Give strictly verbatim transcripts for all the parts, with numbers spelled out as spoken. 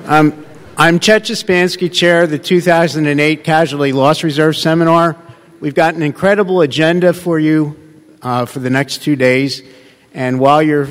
Um, I'm Chet Jaspansky, Chair of the two thousand eight Casualty Loss Reserve Seminar. We've got an incredible agenda for you uh, for the next two days. And while you're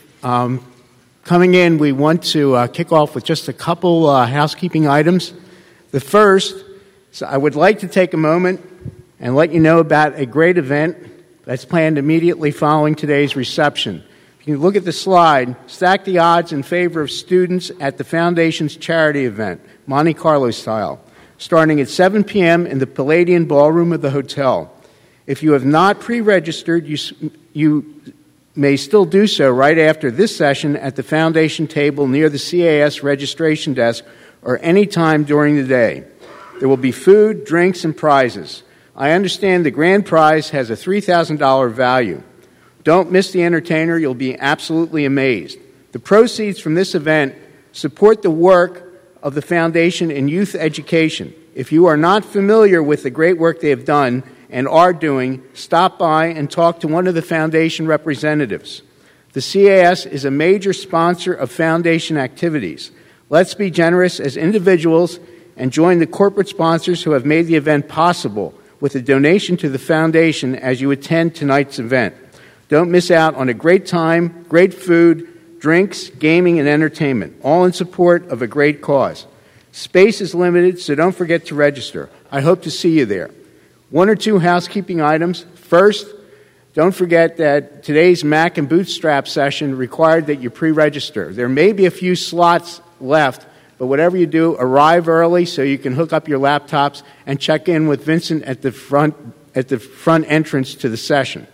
um, coming in, we want to uh, kick off with just a couple uh, housekeeping items. The first, so I would like to take a moment and let you know about a great event that's planned immediately following today's reception. If you look at the slide, stack the odds in favor of students at the Foundation's charity event, Monte Carlo style, starting at seven p.m. in the Palladian Ballroom of the hotel. If you have not pre-registered, you, you may still do so right after this session at the Foundation table near the C A S registration desk or any time during the day. There will be food, drinks, and prizes. I understand the grand prize has a three thousand dollars value. Don't miss the entertainer. You'll be absolutely amazed. The proceeds from this event support the work of the Foundation in youth education. If you are not familiar with the great work they have done and are doing, stop by and talk to one of the Foundation representatives. The C A S is a major sponsor of Foundation activities. Let's be generous as individuals and join the corporate sponsors who have made the event possible with a donation to the Foundation as you attend tonight's event. Don't miss out on a great time, great food, drinks, gaming, and entertainment, all in support of a great cause. Space is limited, so don't forget to register. I hope to see you there. One or two housekeeping items. First, don't forget that today's Mac and Bootstrap session required that you pre-register. There may be a few slots left, but whatever you do, arrive early so you can hook up your laptops and check in with Vincent at the front, at the front entrance to the session.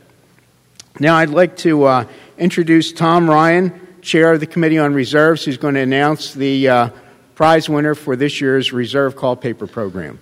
Now I'd like to uh, introduce Tom Ryan, Chair of the Committee on Reserves, who's going to announce the uh, prize winner for this year's Reserve Call Paper Program.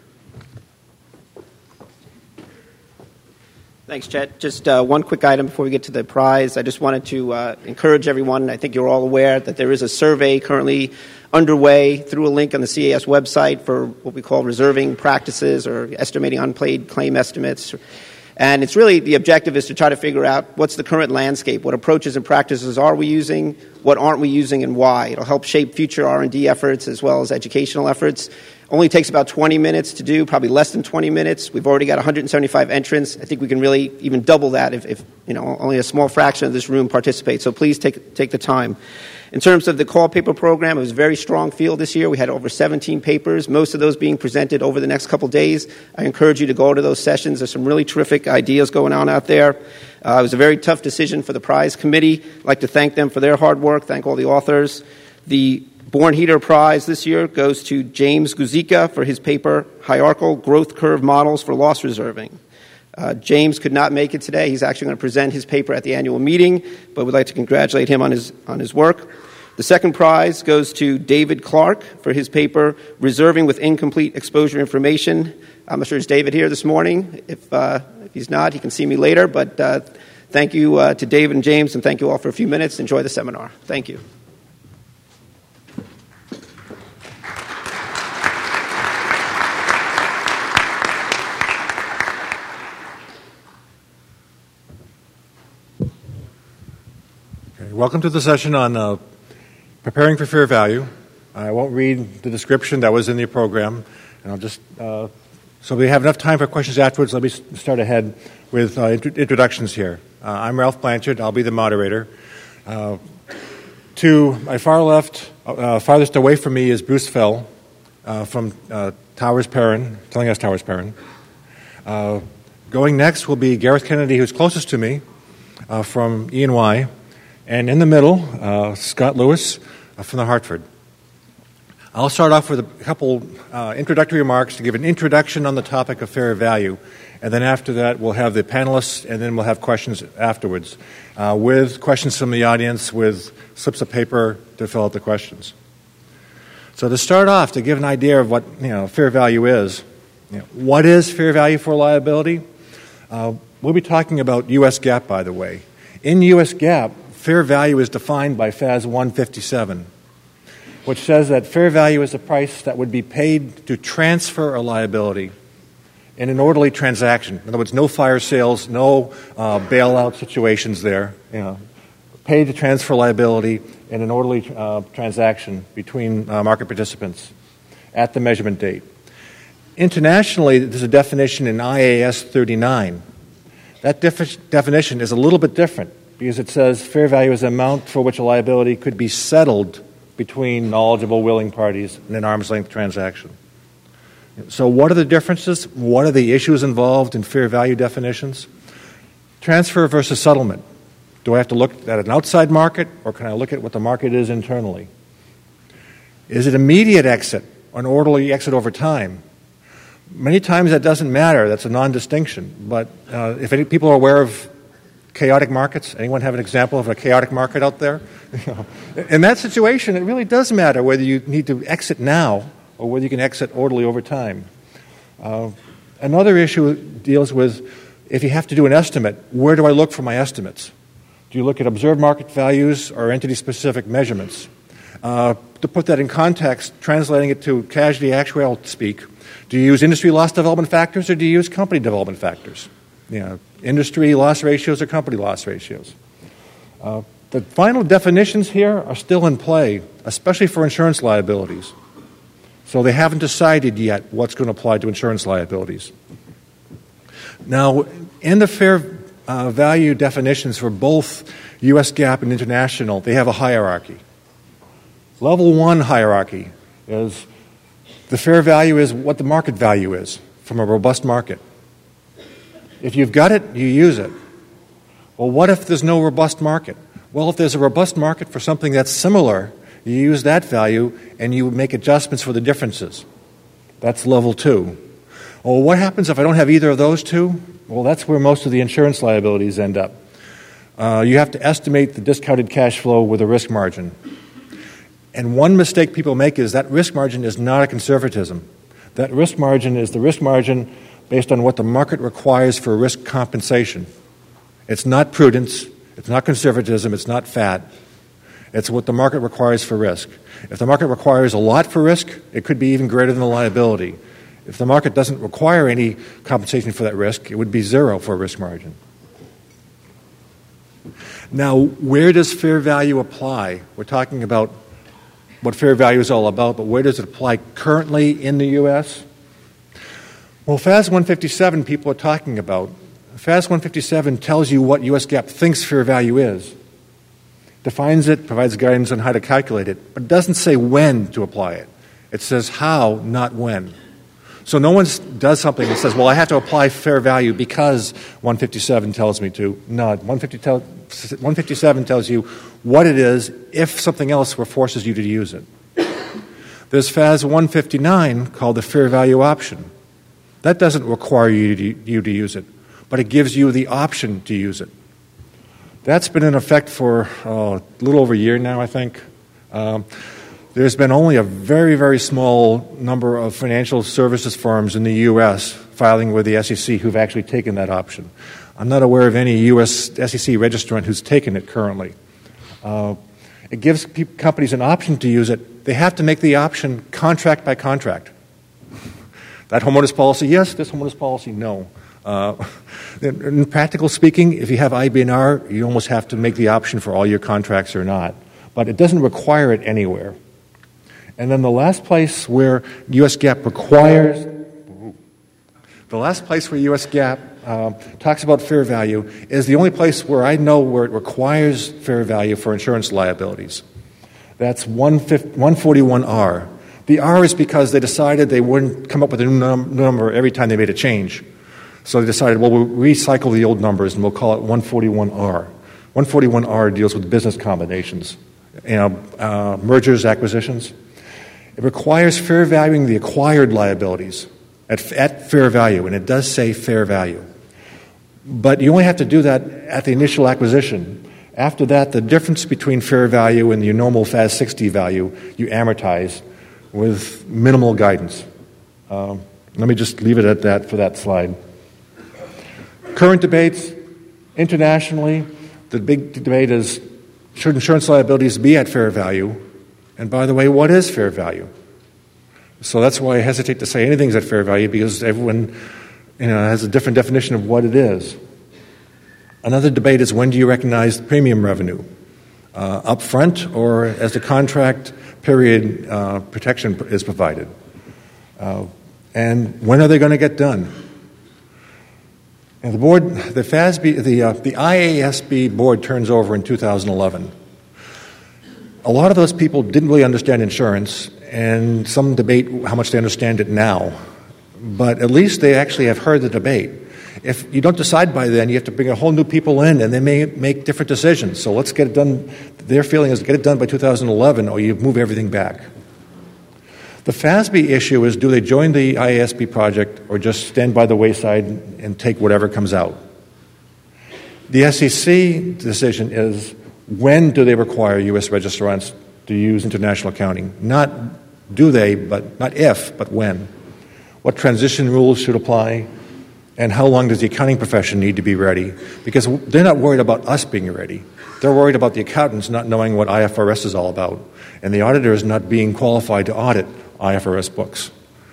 Thanks, Chet. Just uh, one quick item before we get to the prize. I just wanted to uh, encourage everyone, I think you're all aware, that there is a survey currently underway through a link on the C A S website for what we call reserving practices or estimating unpaid claim estimates. And it's really, the objective is to try to figure out what's the current landscape, what approaches and practices are we using, what aren't we using, and why. It'll help shape future R and D efforts as well as educational efforts. Only takes about twenty minutes to do, probably less than twenty minutes. We've already got one hundred seventy-five entrants. I think we can really even double that if, if you know, only a small fraction of this room participates. So please take take the time. In terms of the call paper program, it was a very strong field this year. We had over seventeen papers, most of those being presented over the next couple days. I encourage you to go to those sessions. There's some really terrific ideas going on out there. Uh, it was a very tough decision for the prize committee. I'd like to thank them for their hard work, thank all the authors. The Born Heater Prize this year goes to James Guzica for his paper, Hierarchical Growth Curve Models for Loss Reserving. Uh, James could not make it today. He's actually going to present his paper at the annual meeting, but we'd like to congratulate him on his on his work. The second prize goes to David Clark for his paper, Reserving with Incomplete Exposure Information. I'm not sure is David here this morning. If, uh, if he's not, he can see me later. But uh, thank you uh, to David and James, and thank you all for a few minutes. Enjoy the seminar. Thank you. Welcome to the session on uh, preparing for fair value. I won't read the description that was in the program, and I'll just, uh, so we have enough time for questions afterwards. Let me start ahead with uh, int- introductions here. Uh, I'm Ralph Blanchard. I'll be the moderator. Uh, to my far left, uh, farthest away from me is Bruce Fell uh, from uh, Towers Perrin, telling us Towers Perrin. Uh, going next will be Gareth Kennedy, who's closest to me, uh, from E and Y. And in the middle, uh, Scott Lewis uh, from the Hartford. I'll start off with a couple uh, introductory remarks to give an introduction on the topic of fair value. And then after that, we'll have the panelists, and then we'll have questions afterwards, uh, with questions from the audience, with slips of paper to fill out the questions. So to start off, to give an idea of what you know fair value is, you know, what is fair value for liability? Uh, we'll be talking about U S GAAP, by the way. In U S GAAP, fair value is defined by F A S one fifty-seven, which says that fair value is the price that would be paid to transfer a liability in an orderly transaction. In other words, no fire sales, no uh, bailout situations there. You know, paid to transfer liability in an orderly uh, transaction between uh, market participants at the measurement date. Internationally, there's a definition in I A S thirty-nine. That defi- definition is a little bit different because it says fair value is the amount for which a liability could be settled between knowledgeable, willing parties in an arm's-length transaction. So what are the differences? What are the issues involved in fair value definitions? Transfer versus settlement. Do I have to look at an outside market, or can I look at what the market is internally? Is it immediate exit or an orderly exit over time? Many times that doesn't matter. That's a non-distinction. But uh, if any people are aware of chaotic markets, anyone have an example of a chaotic market out there? In that situation, it really does matter whether you need to exit now or whether you can exit orderly over time. Uh, another issue deals with if you have to do an estimate, where do I look for my estimates? Do you look at observed market values or entity-specific measurements? Uh, to put that in context, translating it to casualty actuarial speak, do you use industry loss development factors or do you use company development factors? You know, industry loss ratios or company loss ratios? Uh, the final definitions here are still in play, especially for insurance liabilities. So they haven't decided yet what's going to apply to insurance liabilities. Now, in the fair uh, value definitions for both U S GAAP and international, they have a hierarchy. Level one hierarchy is the fair value is what the market value is from a robust market. If you've got it, you use it. Well, what if there's no robust market? Well, if there's a robust market for something that's similar, you use that value and you make adjustments for the differences. That's level two. Well, what happens if I don't have either of those two? Well, that's where most of the insurance liabilities end up. Uh, you have to estimate the discounted cash flow with a risk margin. And one mistake people make is that risk margin is not a conservatism. That risk margin is the risk margin based on what the market requires for risk compensation. It's not prudence, it's not conservatism, it's not fat. It's what the market requires for risk. If the market requires a lot for risk, it could be even greater than the liability. If the market doesn't require any compensation for that risk, it would be zero for a risk margin. Now, where does fair value apply? We're talking about what fair value is all about, but where does it apply currently in the U S? Well, F A S one fifty-seven people are talking about. F A S one fifty-seven tells you what U S GAAP thinks fair value is, defines it, provides guidance on how to calculate it, but doesn't say when to apply it. It says how, not when. So no one does something and says, well, I have to apply fair value because one fifty-seven tells me to. No, one fifty-seven tells you what it is if something else forces you to use it. There's F A S one fifty-nine called the fair value option. That doesn't require you to, you to use it, but it gives you the option to use it. That's been in effect for uh, a little over a year now, I think. Um, There's been only a very, very small number of financial services firms in the U S filing with the S E C who've actually taken that option. I'm not aware of any U S S E C registrant who's taken it currently. Uh, it gives pe- companies an option to use it. They have to make the option contract by contract. That homeowner's policy, yes. This homeowner's policy, no. Uh, in, in practical speaking, if you have I B N R, you almost have to make the option for all your contracts or not. But it doesn't require it anywhere. And then the last place where U S GAAP requires, the last place where U S GAAP uh, talks about fair value is the only place where I know where it requires fair value for insurance liabilities. That's one forty-one R. The R is because they decided they wouldn't come up with a new num- number every time they made a change. So they decided, well, we'll recycle the old numbers and we'll call it one forty-one R. one forty-one R deals with business combinations, you know, uh, mergers, acquisitions. It requires fair valuing the acquired liabilities at, at fair value, and it does say fair value. But you only have to do that at the initial acquisition. After that, the difference between fair value and your normal F A S sixty value, you amortize with minimal guidance. Um, let me just leave it at that for that slide. Current debates, internationally, the big debate is, should insurance liabilities be at fair value? And by the way, what is fair value? So that's why I hesitate to say anything's at fair value, because everyone, you know, has a different definition of what it is. Another debate is, when do you recognize premium revenue? uh, up front or as the contract period uh, protection is provided. Uh, and when are they going to get done? And the board, the F A S B, the uh, the I A S B board turns over in two thousand eleven. A lot of those people didn't really understand insurance, and some debate how much they understand it now. But at least they actually have heard the debate. If you don't decide by then, you have to bring a whole new people in, and they may make different decisions. So let's get it done. Their feeling is get it done by two thousand eleven, or you move everything back. The F A S B issue is, do they join the I A S B project or just stand by the wayside and take whatever comes out? The S E C decision is, when do they require U S registrants to use international accounting? Not do they, but not if, but when. What transition rules should apply? And how long does the accounting profession need to be ready? Because they're not worried about us being ready. They're worried about the accountants not knowing what I F R S is all about, and the auditors not being qualified to audit I F R S books.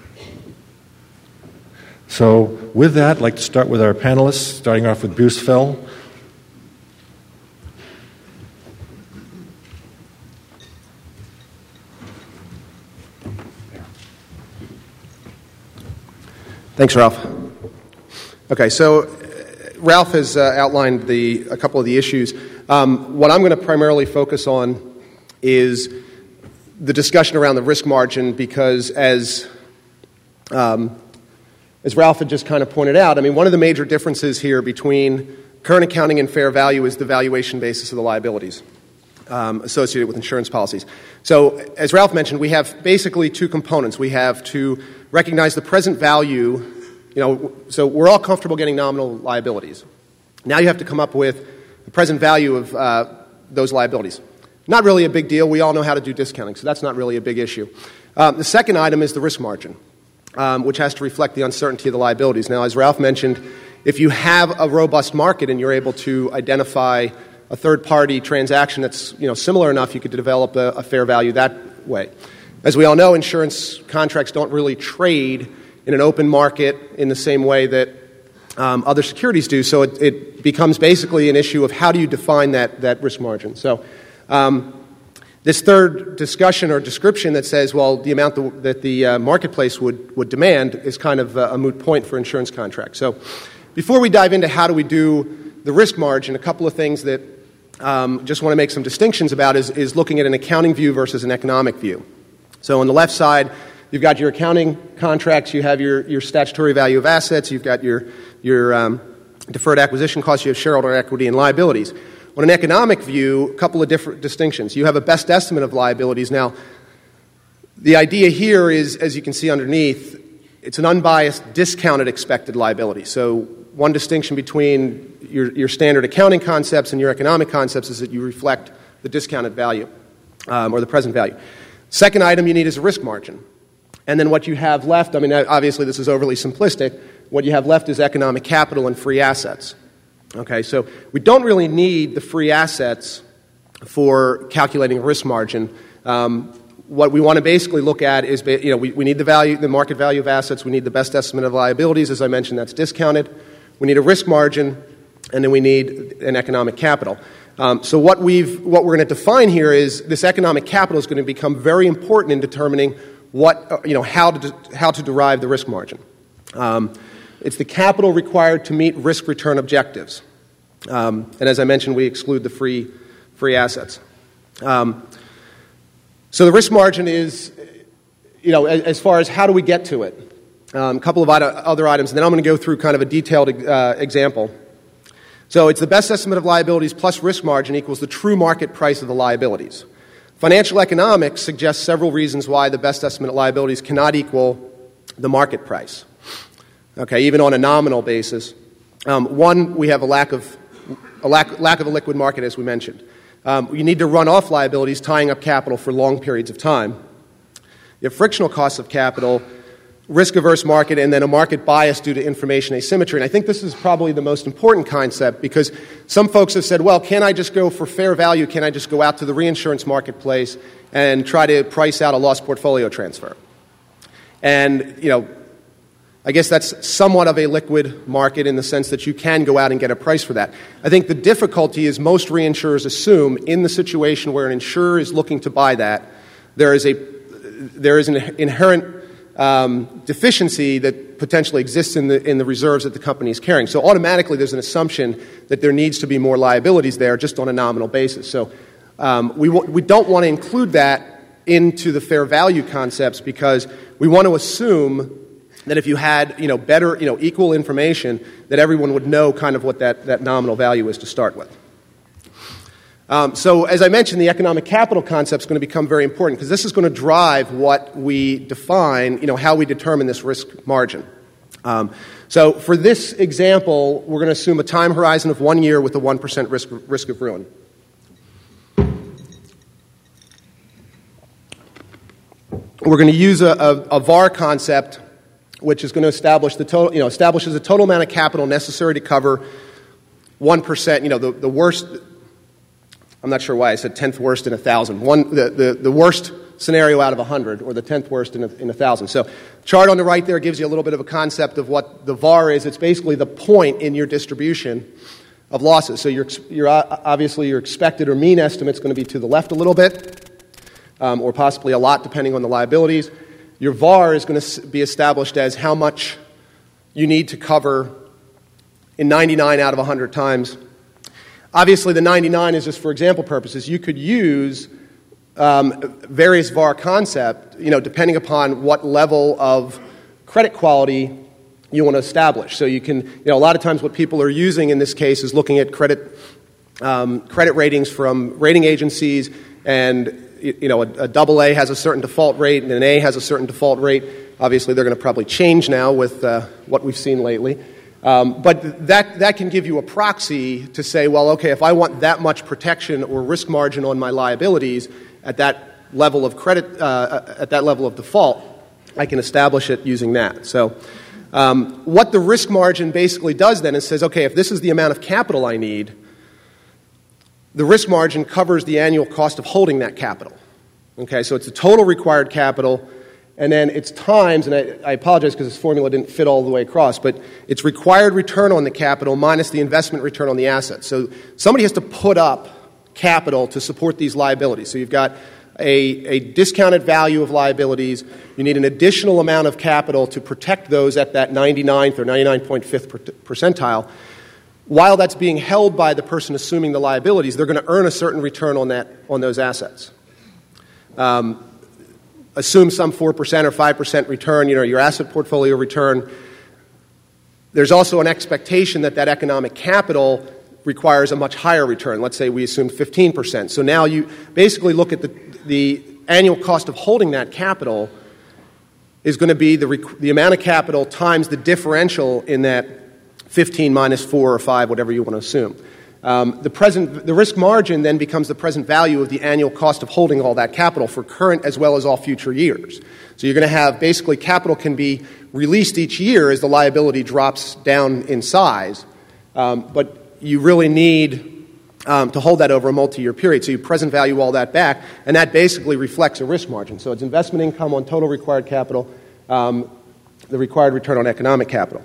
So with that, I'd like to start with our panelists, starting off with Bruce Fell. Thanks, Ralph. Okay, so uh, Ralph has uh, outlined the, a couple of the issues. Um, what I'm going to primarily focus on is the discussion around the risk margin, because as um, as Ralph had just kind of pointed out, I mean, one of the major differences here between current accounting and fair value is the valuation basis of the liabilities um, associated with insurance policies. So as Ralph mentioned, we have basically two components. We have to recognize the present value. You know, so we're all comfortable getting nominal liabilities. Now you have to come up with the present value of uh, those liabilities. Not really a big deal. We all know how to do discounting, so that's not really a big issue. Um, the second item is the risk margin, um, which has to reflect the uncertainty of the liabilities. Now, as Ralph mentioned, if you have a robust market and you're able to identify a third-party transaction that's, you know, similar enough, you could develop a, a fair value that way. As we all know, insurance contracts don't really trade in an open market in the same way that um, other securities do, so it, it becomes basically an issue of how do you define that, that risk margin. So um, this third discussion or description that says, well, the amount the, that the uh, marketplace would, would demand is kind of a, a moot point for insurance contracts. So before we dive into how do we do the risk margin, a couple of things that um, just want to make some distinctions about is, is looking at an accounting view versus an economic view. So on the left side, you've got your accounting contracts, you have your, your statutory value of assets, you've got your, your um, deferred acquisition costs, you have shareholder equity and liabilities. On an economic view, a couple of different distinctions. You have a best estimate of liabilities. Now, the idea here is, as you can see underneath, it's an unbiased, discounted expected liability. So one distinction between your, your standard accounting concepts and your economic concepts is that you reflect the discounted value um, or the present value. Second item you need is a risk margin. And then what you have left, I mean, obviously this is overly simplistic, what you have left is economic capital and free assets. Okay, so we don't really need the free assets for calculating a risk margin. Um, what we want to basically look at is, you know, we, we need the value, the market value of assets, we need the best estimate of liabilities, as I mentioned, that's discounted. We need a risk margin, and then we need an economic capital. Um, so what we've, what we're going to define here is this economic capital is going to become very important in determining what, uh, you know, how to de- how to derive the risk margin. Um, it's the capital required to meet risk-return objectives, um, and as I mentioned, we exclude the free free assets. Um, so the risk margin is, you know, as, as far as how do we get to it. Um, a couple of other items, and then I'm going to go through kind of a detailed uh, example. So it's the best estimate of liabilities plus risk margin equals the true market price of the liabilities. Financial economics suggests several reasons why the best estimate of liabilities cannot equal the market price, okay, even on a nominal basis. Um, one, we have a lack of a lack, lack of a liquid market, as we mentioned. Um, you need to run off liabilities, tying up capital for long periods of time. You have frictional costs of capital, risk-averse market, and then a market bias due to information asymmetry. And I think this is probably the most important concept, because some folks have said, well, can I just go for fair value? Can I just go out to the reinsurance marketplace and try to price out a lost portfolio transfer? And, you know, I guess that's somewhat of a liquid market in the sense that you can go out and get a price for that. I think the difficulty is most reinsurers assume in the situation where an insurer is looking to buy that, there is a there is an inherent um, deficiency that potentially exists in the in the reserves that the company is carrying. So automatically there's an assumption that there needs to be more liabilities there just on a nominal basis. So um, we w- we don't want to include that into the fair value concepts because we want to assume that if you had, you know, better, you know, equal information, that everyone would know kind of what that, that nominal value is to start with. Um, so as I mentioned, the economic capital concept is going to become very important because this is going to drive what we define, you know, how we determine this risk margin. Um, so for this example, we're going to assume a time horizon of one year with a one percent risk, risk of ruin. We're going to use a, a, a V A R concept, which is going to establish the total, you know, establishes the total amount of capital necessary to cover one percent, you know, the, the worst, I'm not sure why I said tenth worst in a thousand, one, the, the, the worst scenario out of a hundred, or the tenth worst in a, in a thousand. So chart on the right there gives you a little bit of a concept of what the V A R is. It's basically the point in your distribution of losses. So you're, you're obviously your expected or mean estimate's going to be to the left a little bit, um, or possibly a lot depending on the liabilities. Your V A R is going to be established as how much you need to cover in ninety-nine out of one hundred times. Obviously, the ninety-nine is just for example purposes. You could use um, various V A R concept, you know, depending upon what level of credit quality you want to establish. So you can, you know, a lot of times what people are using in this case is looking at credit um, credit ratings from rating agencies, and you know, a, a double A has a certain default rate and an A has a certain default rate. Obviously, they're going to probably change now with uh, what we've seen lately. Um, but that, that can give you a proxy to say, well, okay, if I want that much protection or risk margin on my liabilities at that level of credit, uh, at that level of default, I can establish it using that. So um, what the risk margin basically does then is says, okay, if this is the amount of capital I need, the risk margin covers the annual cost of holding that capital. Okay, so it's the total required capital, and then it's times, and I, I apologize because this formula didn't fit all the way across, but it's required return on the capital minus the investment return on the assets. So somebody has to put up capital to support these liabilities. So you've got a, a discounted value of liabilities. You need an additional amount of capital to protect those at that ninety-ninth or ninety-nine point fifth percentile. While that's being held by the person assuming the liabilities, they're going to earn a certain return on that on those assets. Um, assume some four percent or five percent return, you know, your asset portfolio return. There's also an expectation that that economic capital requires a much higher return. Let's say we assume fifteen percent. So now you basically look at the, the annual cost of holding that capital is going to be the, rec- the amount of capital times the differential in that fifteen minus four or five, whatever you want to assume. Um, the present, the risk margin then becomes the present value of the annual cost of holding all that capital for current as well as all future years. So you're going to have basically capital can be released each year as the liability drops down in size, um, but you really need um, to hold that over a multi-year period. So you present value all that back, and that basically reflects a risk margin. So it's investment income on total required capital, um, the required return on economic capital.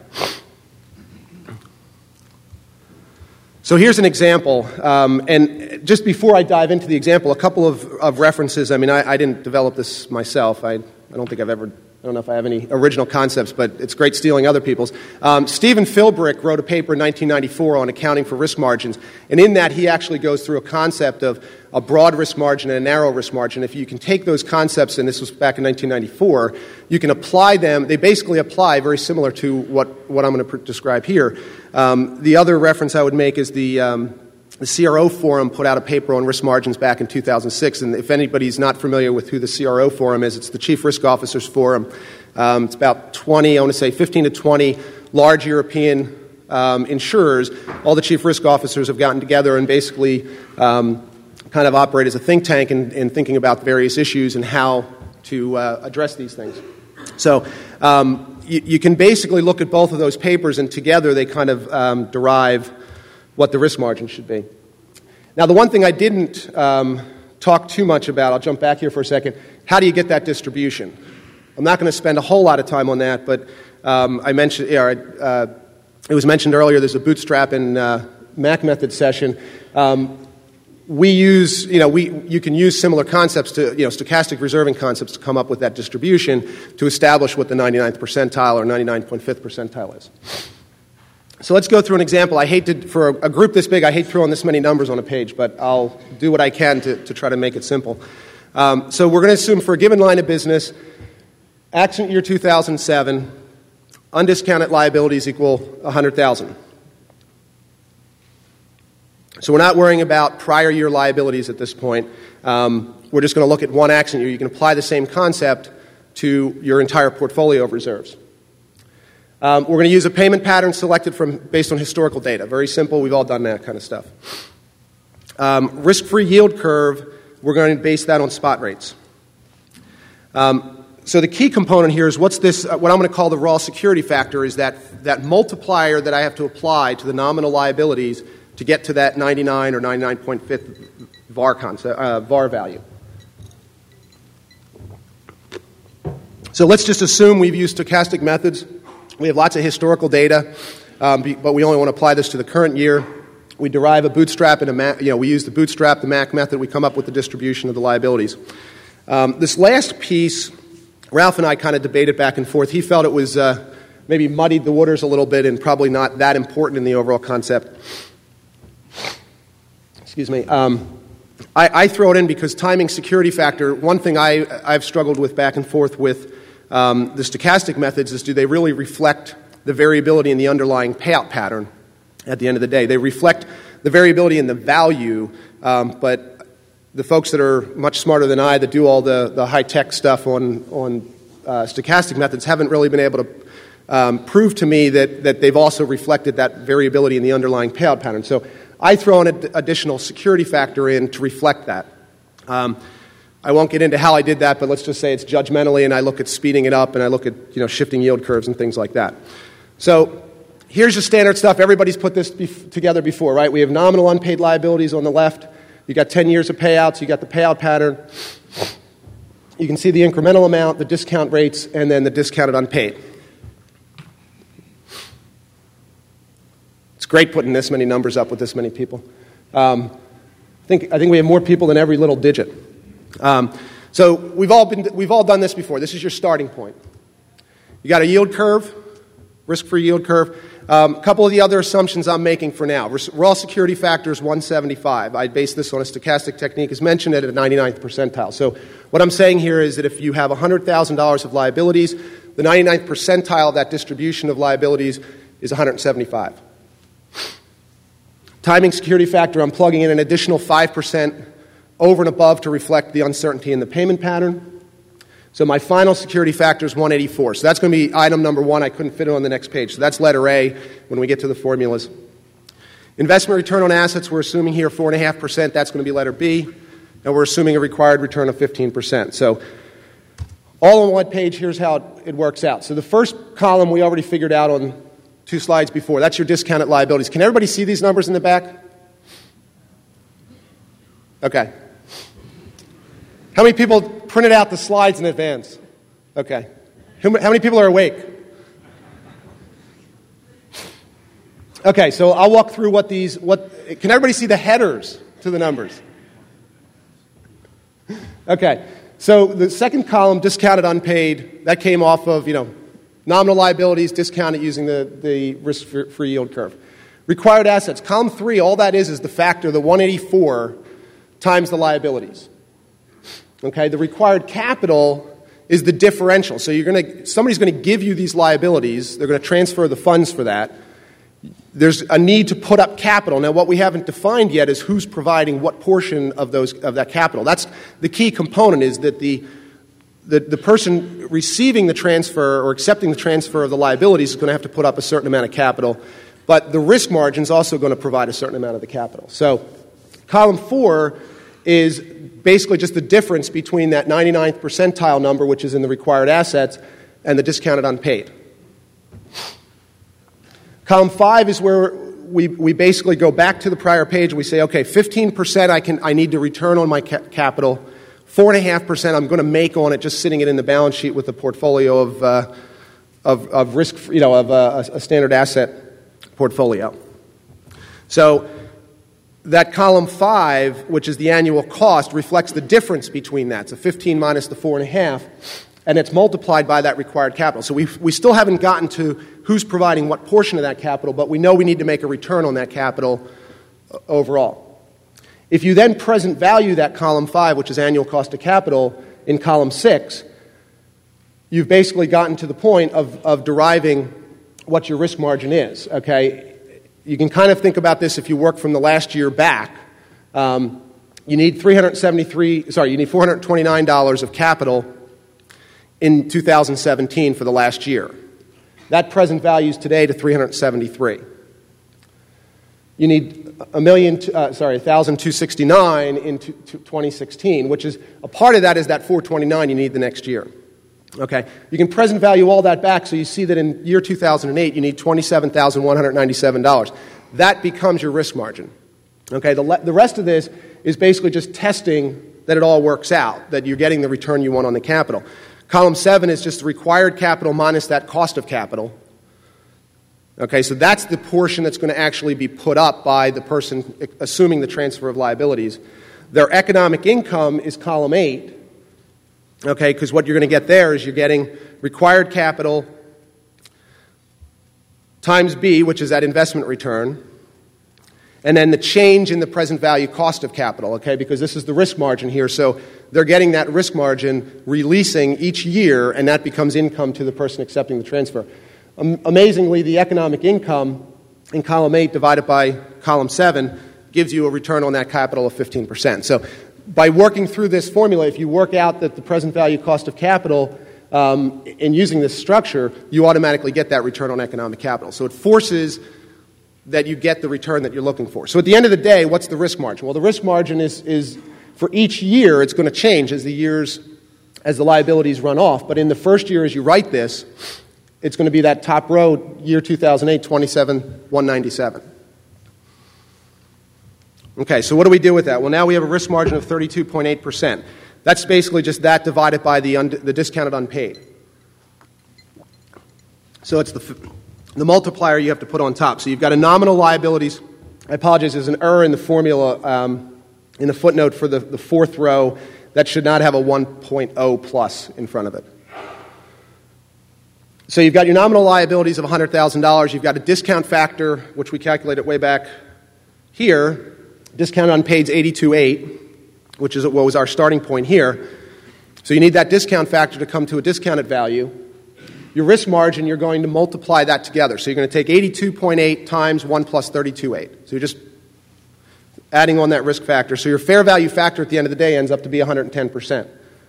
So here's an example, um, and just before I dive into the example, a couple of, of references. I mean, I, I didn't develop this myself. I, I don't think I've ever, I don't know if I have any original concepts, but it's great stealing other people's. Um, Stephen Philbrick wrote a paper in nineteen ninety-four on accounting for risk margins, and in that he actually goes through a concept of a broad risk margin and a narrow risk margin. If you can take those concepts, and this was back in nineteen ninety-four, you can apply them. They basically apply very similar to what, what I'm going to pr- describe here. Um, the other reference I would make is the, um, the C R O Forum put out a paper on risk margins back in two thousand six, and if anybody's not familiar with who the C R O Forum is, it's the Chief Risk Officers Forum. Um, it's about twenty, I want to say fifteen to twenty large European um, insurers. All the Chief Risk Officers have gotten together and basically um, kind of operate as a think tank in, in thinking about various issues and how to uh, address these things. So um, you, you can basically look at both of those papers, and together they kind of um, derive what the risk margin should be. Now, the one thing I didn't um, talk too much about, I'll jump back here for a second, how do you get that distribution? I'm not going to spend a whole lot of time on that, but um, I mentioned, uh, it was mentioned earlier, there's a bootstrap and uh, Mac method session. Um, we use, you know, we, you can use similar concepts to, you know, stochastic reserving concepts to come up with that distribution to establish what the ninety-ninth percentile or ninety-nine point fifth percentile is. So let's go through an example. I hate to, for a, a group this big, I hate throwing this many numbers on a page, but I'll do what I can to, to try to make it simple. Um, so we're going to assume for a given line of business, accident year two thousand seven, undiscounted liabilities equal one hundred thousand dollars. So we're not worrying about prior year liabilities at this point. Um, we're just going to look at one accident year. You can apply the same concept to your entire portfolio of reserves. Um, we're going to use a payment pattern selected from based on historical data. Very simple. We've all done that kind of stuff. Um, risk-free yield curve, we're going to base that on spot rates. Um, so the key component here is what's this, uh, what I'm going to call the raw security factor is that, that multiplier that I have to apply to the nominal liabilities to get to that ninety-nine or ninety-nine point five V A R, concept, uh, V A R value. So let's just assume we've used stochastic methods. We have lots of historical data, um, but we only want to apply this to the current year. We derive a bootstrap and a ma- you know we use the bootstrap, the Mac method. We come up with the distribution of the liabilities. Um, this last piece, Ralph and I kind of debated back and forth. He felt it was uh, maybe muddied the waters a little bit and probably not that important in the overall concept. Excuse me. Um, I, I throw it in because timing security factor, one thing I, I've struggled with back and forth with um, the stochastic methods is do they really reflect the variability in the underlying payout pattern at the end of the day? They reflect the variability in the value, um, but the folks that are much smarter than I that do all the, the high-tech stuff on, on uh, stochastic methods haven't really been able to um, prove to me that, that they've also reflected that variability in the underlying payout pattern. So I throw an ad- additional security factor in to reflect that. Um, I won't get into how I did that, but let's just say it's judgmentally, and I look at speeding it up, and I look at you know shifting yield curves and things like that. So here's your standard stuff. Everybody's put this bef- together before, right? We have nominal unpaid liabilities on the left. You got ten years of payouts. You got the payout pattern. You can see the incremental amount, the discount rates, and then the discounted unpaid. It's great putting this many numbers up with this many people. Um, I think I think we have more people than every little digit. Um, so we've all been we've all done this before. This is your starting point. You got a yield curve, risk-free yield curve. Um, a couple of the other assumptions I'm making for now. Raw security factor is one seventy-five. I base this on a stochastic technique as mentioned at a ninety-ninth percentile. So what I'm saying here is that if you have one hundred thousand dollars of liabilities, the ninety-ninth percentile of that distribution of liabilities is one hundred seventy-five. Timing security factor, I'm plugging in an additional five percent over and above to reflect the uncertainty in the payment pattern. So my final security factor is one eighty-four. So that's going to be item number one. I couldn't fit it on the next page. So that's letter A when we get to the formulas. Investment return on assets, we're assuming here four point five percent. That's going to be letter B. And we're assuming a required return of fifteen percent. So all on one page, here's how it, it works out. So the first column we already figured out on two slides before. That's your discounted liabilities. Can everybody see these numbers in the back? Okay. How many people printed out the slides in advance? Okay. How many people are awake? Okay, so I'll walk through what these, what, can everybody see the headers to the numbers? Okay, so the second column, discounted unpaid, that came off of, you know, nominal liabilities discounted using the, the risk-free yield curve. Required assets, column three, all that is is the factor, the one eighty-four times the liabilities. Okay, the required capital is the differential. So you're going to somebody's going to give you these liabilities. They're going to transfer the funds for that. There's a need to put up capital. Now, what we haven't defined yet is who's providing what portion of those of that capital. That's the key component. Is that the the, the person receiving the transfer or accepting the transfer of the liabilities is going to have to put up a certain amount of capital, but the risk margin is also going to provide a certain amount of the capital. So, column four is basically just the difference between that ninety-ninth percentile number, which is in the required assets, and the discounted unpaid. Column five is where we, we basically go back to the prior page and we say, okay, fifteen percent I can I need to return on my ca- capital, four point five percent I'm going to make on it just sitting it in the balance sheet with a portfolio of uh, of, of risk, you know, of a, a standard asset portfolio. So that column five, which is the annual cost, reflects the difference between that. So fifteen minus the four and a half, and it's multiplied by that required capital. So we we still haven't gotten to who's providing what portion of that capital, but we know we need to make a return on that capital overall. If you then present value that column five, which is annual cost of capital, in column six, you've basically gotten to the point of, of deriving what your risk margin is, okay? You can kind of think about this if you work from the last year back. Um, you need three hundred seventy-three, sorry, you need four hundred twenty-nine dollars of capital in two thousand seventeen for the last year. That present values today to three hundred seventy-three. You need a million, uh, sorry, one thousand two hundred sixty-nine in twenty sixteen, which is a part of that is that four hundred twenty-nine you need the next year. Okay, you can present value all that back, so you see that in year two thousand eight you need twenty-seven thousand one hundred ninety-seven dollars. That becomes your risk margin. Okay, the, le- the rest of this is basically just testing that it all works out, that you're getting the return you want on the capital. Column seven is just the required capital minus that cost of capital. Okay, so that's the portion that's going to actually be put up by the person assuming the transfer of liabilities. Their economic income is column eight. Okay, because what you're going to get there is you're getting required capital times B, which is that investment return, and then the change in the present value cost of capital, okay, because this is the risk margin here. So they're getting that risk margin releasing each year, and that becomes income to the person accepting the transfer. Um, amazingly, the economic income in column eight divided by column seven gives you a return on that capital of fifteen percent. So by working through this formula, if you work out that the present value cost of capital um, in using this structure, you automatically get that return on economic capital. So it forces that you get the return that you're looking for. So at the end of the day, what's the risk margin? Well, the risk margin is, is for each year, it's going to change as the years, as the liabilities run off. But in the first year, as you write this, it's going to be that top row, year two thousand eight, twenty-seven thousand one hundred ninety-seven dollars. Okay, so what do we do with that? Well, now we have a risk margin of thirty-two point eight percent. That's basically just that divided by the, und- the discounted unpaid. So it's the, f- the multiplier you have to put on top. So you've got a nominal liabilities. I apologize, there's an error in the formula, um, in the footnote for the, the fourth row. That should not have a one point oh plus in front of it. So you've got your nominal liabilities of one hundred thousand dollars. You've got a discount factor, which we calculated way back here. Discount unpaid is eighty-two point eight, which is what was our starting point here. So you need that discount factor to come to a discounted value. Your risk margin, you're going to multiply that together. So you're going to take eighty-two point eight times one plus thirty-two point eight. So you're just adding on that risk factor. So your fair value factor at the end of the day ends up to be one hundred ten percent.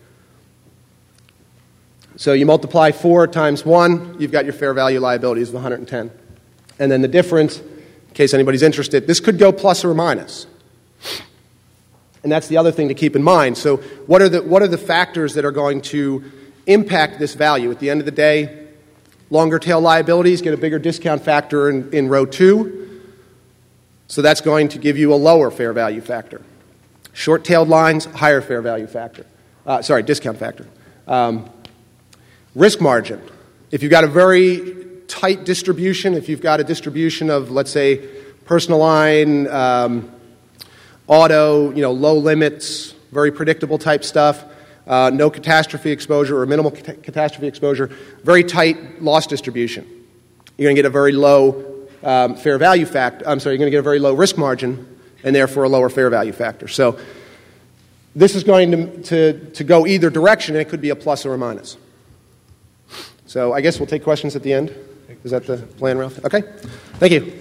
So you multiply four times one, you've got your fair value liabilities of one hundred ten. And then the difference, in case anybody's interested, this could go plus or minus. And that's the other thing to keep in mind. So what are the what are the factors that are going to impact this value? At the end of the day, longer tail liabilities get a bigger discount factor in, in row two. So that's going to give you a lower fair value factor. Short-tailed lines, higher fair value factor. Uh, sorry, discount factor. Um, risk margin. If you've got a very tight distribution, if you've got a distribution of, let's say, personal line, um, auto, you know, low limits, very predictable type stuff, uh, no catastrophe exposure or minimal cat- catastrophe exposure, very tight loss distribution. You're going to get a very low um, fair value factor. I'm sorry, you're going to get a very low risk margin and therefore a lower fair value factor. So this is going to, to, to go either direction, and it could be a plus or a minus. So I guess we'll take questions at the end. Is that the plan, Ralph? Okay. Thank you.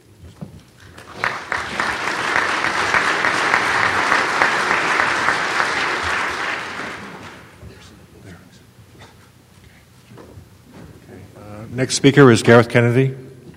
Next speaker is Gareth Kennedy.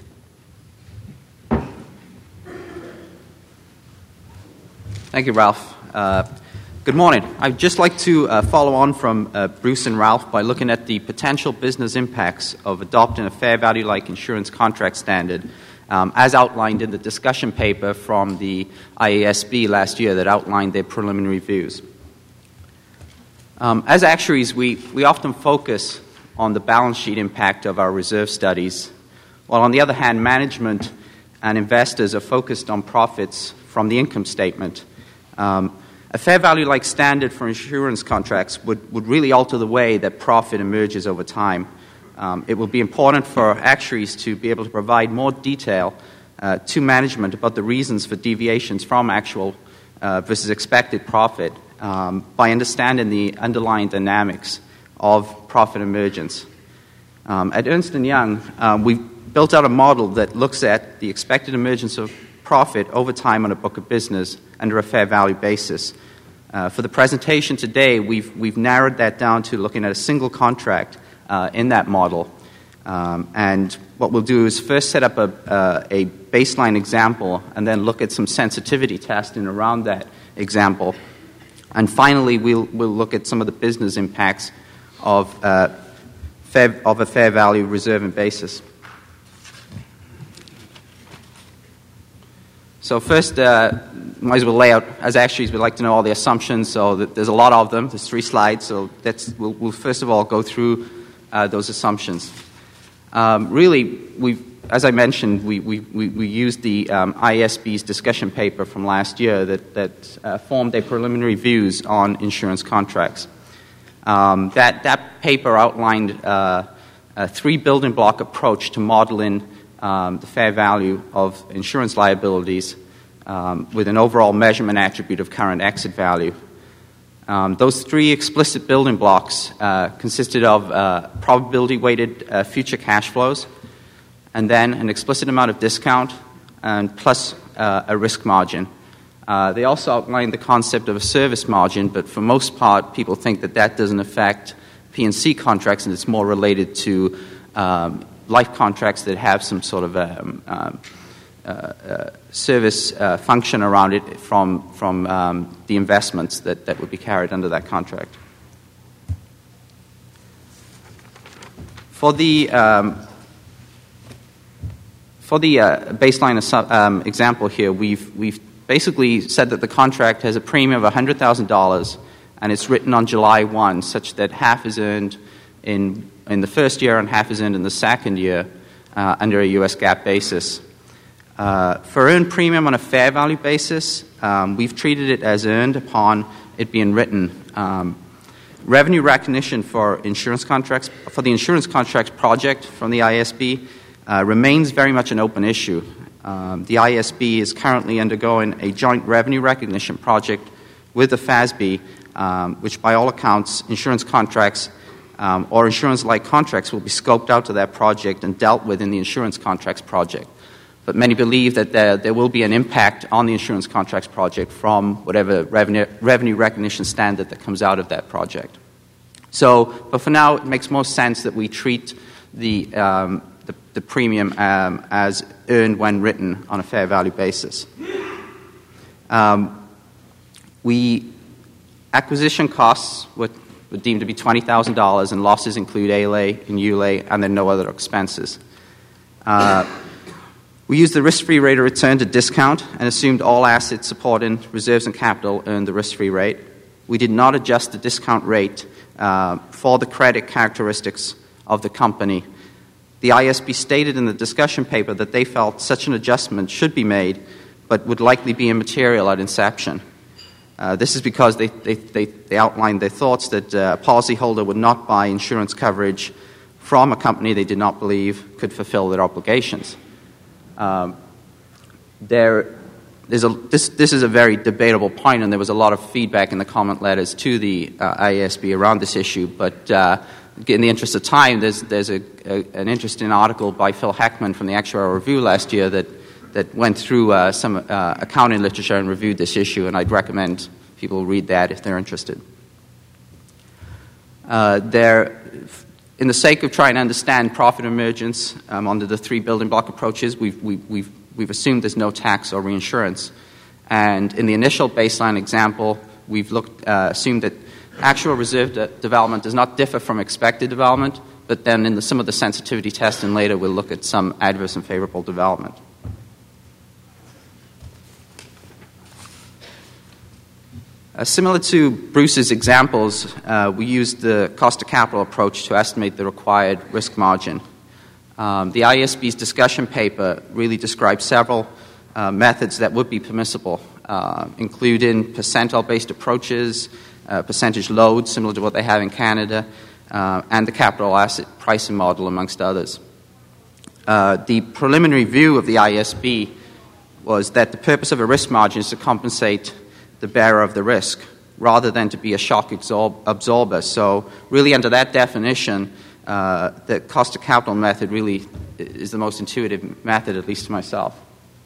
Thank you, Ralph. Uh, good morning. I'd just like to uh, follow on from uh, Bruce and Ralph by looking at the potential business impacts of adopting a fair value-like insurance contract standard um, as outlined in the discussion paper from the I A S B last year that outlined their preliminary views. Um, as actuaries, we, we often focus on the balance sheet impact of our reserve studies, while on the other hand, management and investors are focused on profits from the income statement. Um, a fair value-like standard for insurance contracts would, would really alter the way that profit emerges over time. Um, it will be important for actuaries to be able to provide more detail uh, to management about the reasons for deviations from actual uh, versus expected profit um, by understanding the underlying dynamics of profit emergence. Um, at Ernst and Young, um, we've built out a model that looks at the expected emergence of profit over time on a book of business under a fair value basis. Uh, for the presentation today, we've, we've narrowed that down to looking at a single contract uh, in that model. Um, and what we'll do is first set up a, uh, a baseline example and then look at some sensitivity testing around that example. And finally, we'll, we'll look at some of the business impacts of, uh, fair, of a fair value reserving basis. So first, uh, might as well lay out, as actuaries, we'd like to know all the assumptions. So that there's a lot of them. There's three slides. So that's, we'll, we'll first of all go through uh, those assumptions. Um, really, we've, as I mentioned, we, we, we, we used the um, I A S B's discussion paper from last year that, that uh, formed a preliminary views on insurance contracts. Um, that, that paper outlined uh, a three building block approach to modeling um, the fair value of insurance liabilities um, with an overall measurement attribute of current exit value. Um, those three explicit building blocks uh, consisted of uh, probability-weighted uh, future cash flows, and then an explicit amount of discount, and plus uh, a risk margin. Uh, they also outlined the concept of a service margin, but for most part, people think that that doesn't affect P and C contracts, and it's more related to um, life contracts that have some sort of um, um, uh, uh, service uh, function around it from, from um, the investments that, that would be carried under that contract. For the um, for the uh, baseline um, example here, we've we've basically said that the contract has a premium of one hundred thousand dollars, and it's written on July first, such that half is earned in in the first year and half is earned in the second year uh, under a U S GAAP basis. Uh, for earned premium on a fair value basis, um, we've treated it as earned upon it being written. Um, revenue recognition for insurance contracts, for the insurance contracts project from the I A S B uh, remains very much an open issue. Um, the I A S B is currently undergoing a joint revenue recognition project with the F A S B, um, which by all accounts, insurance contracts um, or insurance-like contracts will be scoped out to that project and dealt with in the insurance contracts project. But many believe that there, there will be an impact on the insurance contracts project from whatever revenue, revenue recognition standard that comes out of that project. So, but for now, it makes most sense that we treat the, um, the, the premium um, as earned when written on a fair value basis. Um, we acquisition costs were, were deemed to be twenty thousand dollars, and losses include A L A and U L A, and then no other expenses. Uh, We used the risk-free rate of return to discount and assumed all assets supporting reserves and capital earned the risk-free rate. We did not adjust the discount rate uh, for the credit characteristics of the company. The I A S B stated in the discussion paper that they felt such an adjustment should be made, but would likely be immaterial at inception. Uh, this is because they, they, they, they outlined their thoughts that uh, a policyholder would not buy insurance coverage from a company they did not believe could fulfill their obligations. Um, there, there's a, this, this is a very debatable point, and there was a lot of feedback in the comment letters to the uh, I A S B around this issue. But uh, in the interest of time, there's, there's a, a, an interesting article by Phil Heckman from the Actuarial Review last year that, that went through uh, some uh, accounting literature and reviewed this issue, and I'd recommend people read that if they're interested. Uh, there. In the sake of trying to understand profit emergence um, under the three building block approaches, we've, we've, we've, we've assumed there's no tax or reinsurance. And in the initial baseline example, we've looked, uh, assumed that actual reserve de- development does not differ from expected development, but then in the, some of the sensitivity testing later, we'll look at some adverse and favorable development. Uh, similar to Bruce's examples, uh, we used the cost of capital approach to estimate the required risk margin. Um, the I A S B's discussion paper really describes several uh, methods that would be permissible, uh, including percentile-based approaches, uh, percentage load, similar to what they have in Canada, uh, and the capital asset pricing model, amongst others. Uh, the preliminary view of the I A S B was that the purpose of a risk margin is to compensate the bearer of the risk rather than to be a shock absorb- absorber. So really under that definition, uh, the cost of capital method really is the most intuitive method, at least to myself.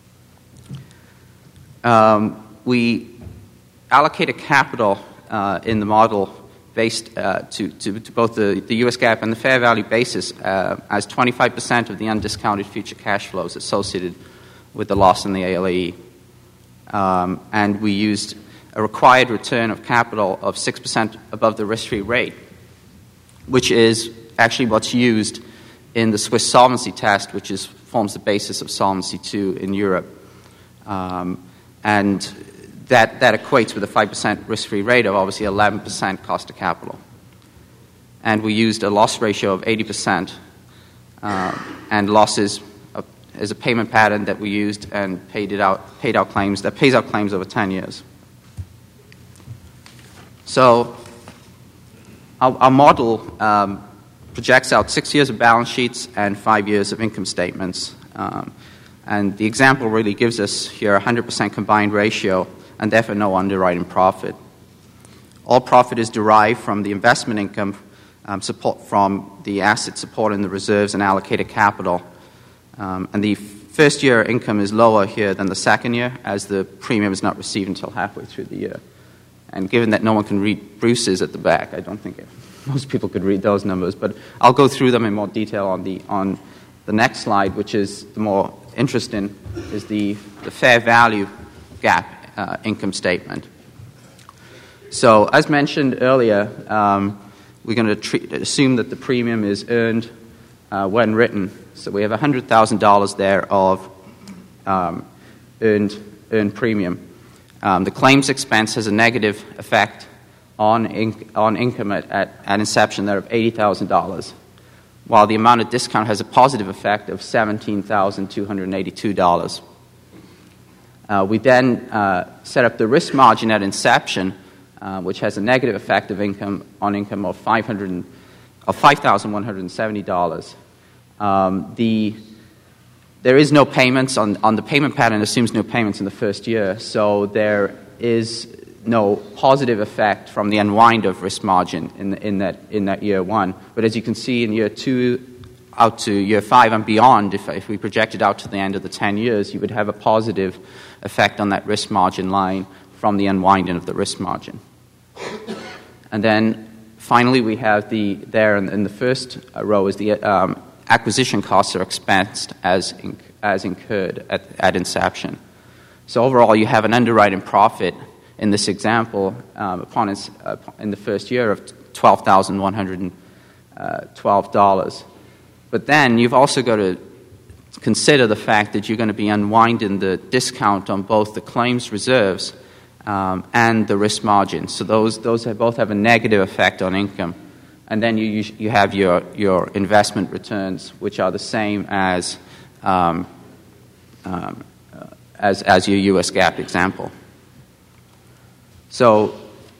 Um, we allocated capital uh, in the model based uh, to, to, to both the, the U S GAAP and the fair value basis uh, as twenty-five percent of the undiscounted future cash flows associated with the loss in the A L A E. Um, and we used a required return of capital of six percent above the risk-free rate, which is actually what's used in the Swiss solvency test, which is, forms the basis of Solvency two in Europe. Um, and that, that equates with a five percent risk-free rate of obviously eleven percent cost of capital. And we used a loss ratio of eighty percent, uh, and losses is a payment pattern that we used and paid it out, paid out claims, that pays out claims over ten years. So our, our model um, projects out six years of balance sheets and five years of income statements. Um, and the example really gives us here a one hundred percent combined ratio and therefore no underwriting profit. All profit is derived from the investment income um, support from the asset supporting the reserves and allocated capital. Um, and the first year income is lower here than the second year, as the premium is not received until halfway through the year. And given that no one can read Bruce's at the back, I don't think it, most people could read those numbers. But I'll go through them in more detail on the on the next slide, which is the more interesting, is the, the fair value GAAP uh, income statement. So as mentioned earlier, um, we're going to treat, assume that the premium is earned uh, when written. So we have one hundred thousand dollars there of um, earned, earned premium. Um, the claims expense has a negative effect on, inc- on income at, at, at inception there of eighty thousand dollars, while the amount of discount has a positive effect of seventeen thousand two hundred eighty-two dollars. Uh, we then uh, set up the risk margin at inception, uh, which has a negative effect of income on income of five hundred of five thousand one hundred seventy dollars. Um, the there is no payments on on the payment pattern assumes no payments in the first year, so there is no positive effect from the unwind of risk margin in in that in that year one. But as you can see in year two out to year five and beyond, if if we project it out to the end of the ten years, you would have a positive effect on that risk margin line from the unwinding of the risk margin. And then finally, we have the there in, in the first row is the um, acquisition costs are expensed as inc- as incurred at, at inception. So overall, you have an underwriting profit in this example um, upon its, uh, in the first year of twelve thousand one hundred twelve dollars. But then you've also got to consider the fact that you're going to be unwinding the discount on both the claims reserves um, and the risk margin. So those those have, both have a negative effect on income. And then you you have your, your investment returns, which are the same as um, um, uh, as as your U S GAAP example. So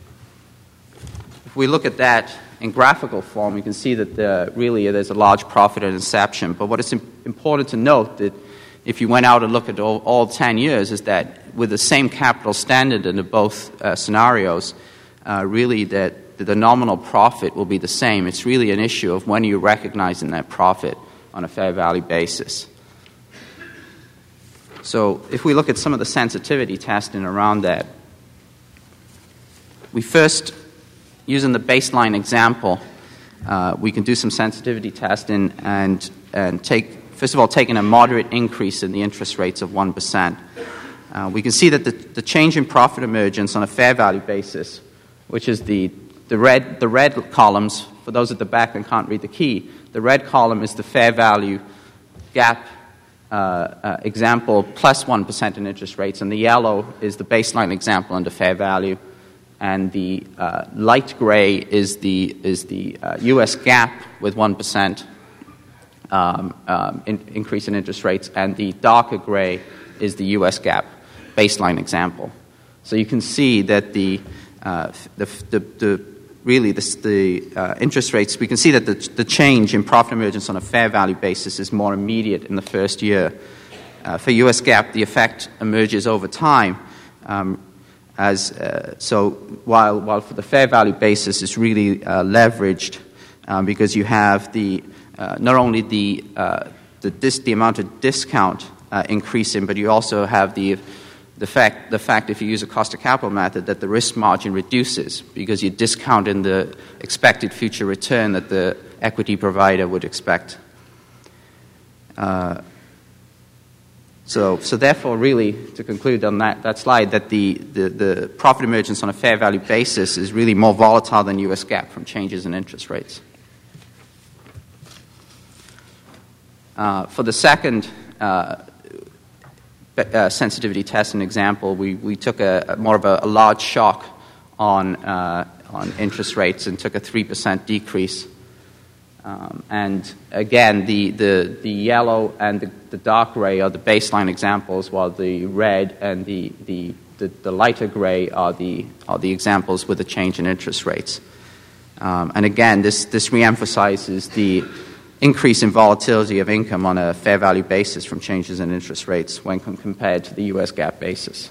if we look at that in graphical form, we can see that the, really there's a large profit at inception. But what is important to note that if you went out and look at all, all ten years is that with the same capital standard in both uh, scenarios, uh, really that the nominal profit will be the same. It's really an issue of when you're recognizing that profit on a fair value basis. So if we look at some of the sensitivity testing around that, we first, using the baseline example, uh, we can do some sensitivity testing and, and take, first of all, taking a moderate increase in the interest rates of one percent. Uh, we can see that the, the change in profit emergence on a fair value basis, which is the The red, the red columns, for those at the back that can't read the key, the red column is the fair value GAAP uh, uh, example plus one percent in interest rates, and the yellow is the baseline example under fair value, and the uh, light gray is the is the uh, U S GAAP with one percent um, um, in, increase in interest rates, and the darker gray is the U S GAAP baseline example. So you can see that the uh, the, the, the really the, the uh, interest rates, we can see that the, the change in profit emergence on a fair value basis is more immediate in the first year. Uh, for U S GAAP, the effect emerges over time. Um, As uh, so, while while for the fair value basis, it's really uh, leveraged um, because you have the uh, not only the uh, the, dis, the amount of discount uh, increasing, but you also have the the fact the fact if you use a cost of capital method that the risk margin reduces because you discount in the expected future return that the equity provider would expect. Uh, So, so therefore, really, to conclude on that, that slide, that the, the, the profit emergence on a fair value basis is really more volatile than U S GAAP from changes in interest rates. Uh, for the second uh, uh, sensitivity test and example, we, we took a, a more of a, a large shock on, uh, on interest rates and took a three percent decrease. Um, and again, the, the, the yellow and the, the dark gray are the baseline examples, while the red and the, the, the, the lighter gray are the, are the examples with a change in interest rates. Um, and again, this, this reemphasizes the increase in volatility of income on a fair value basis from changes in interest rates when compared to the U S GAAP basis.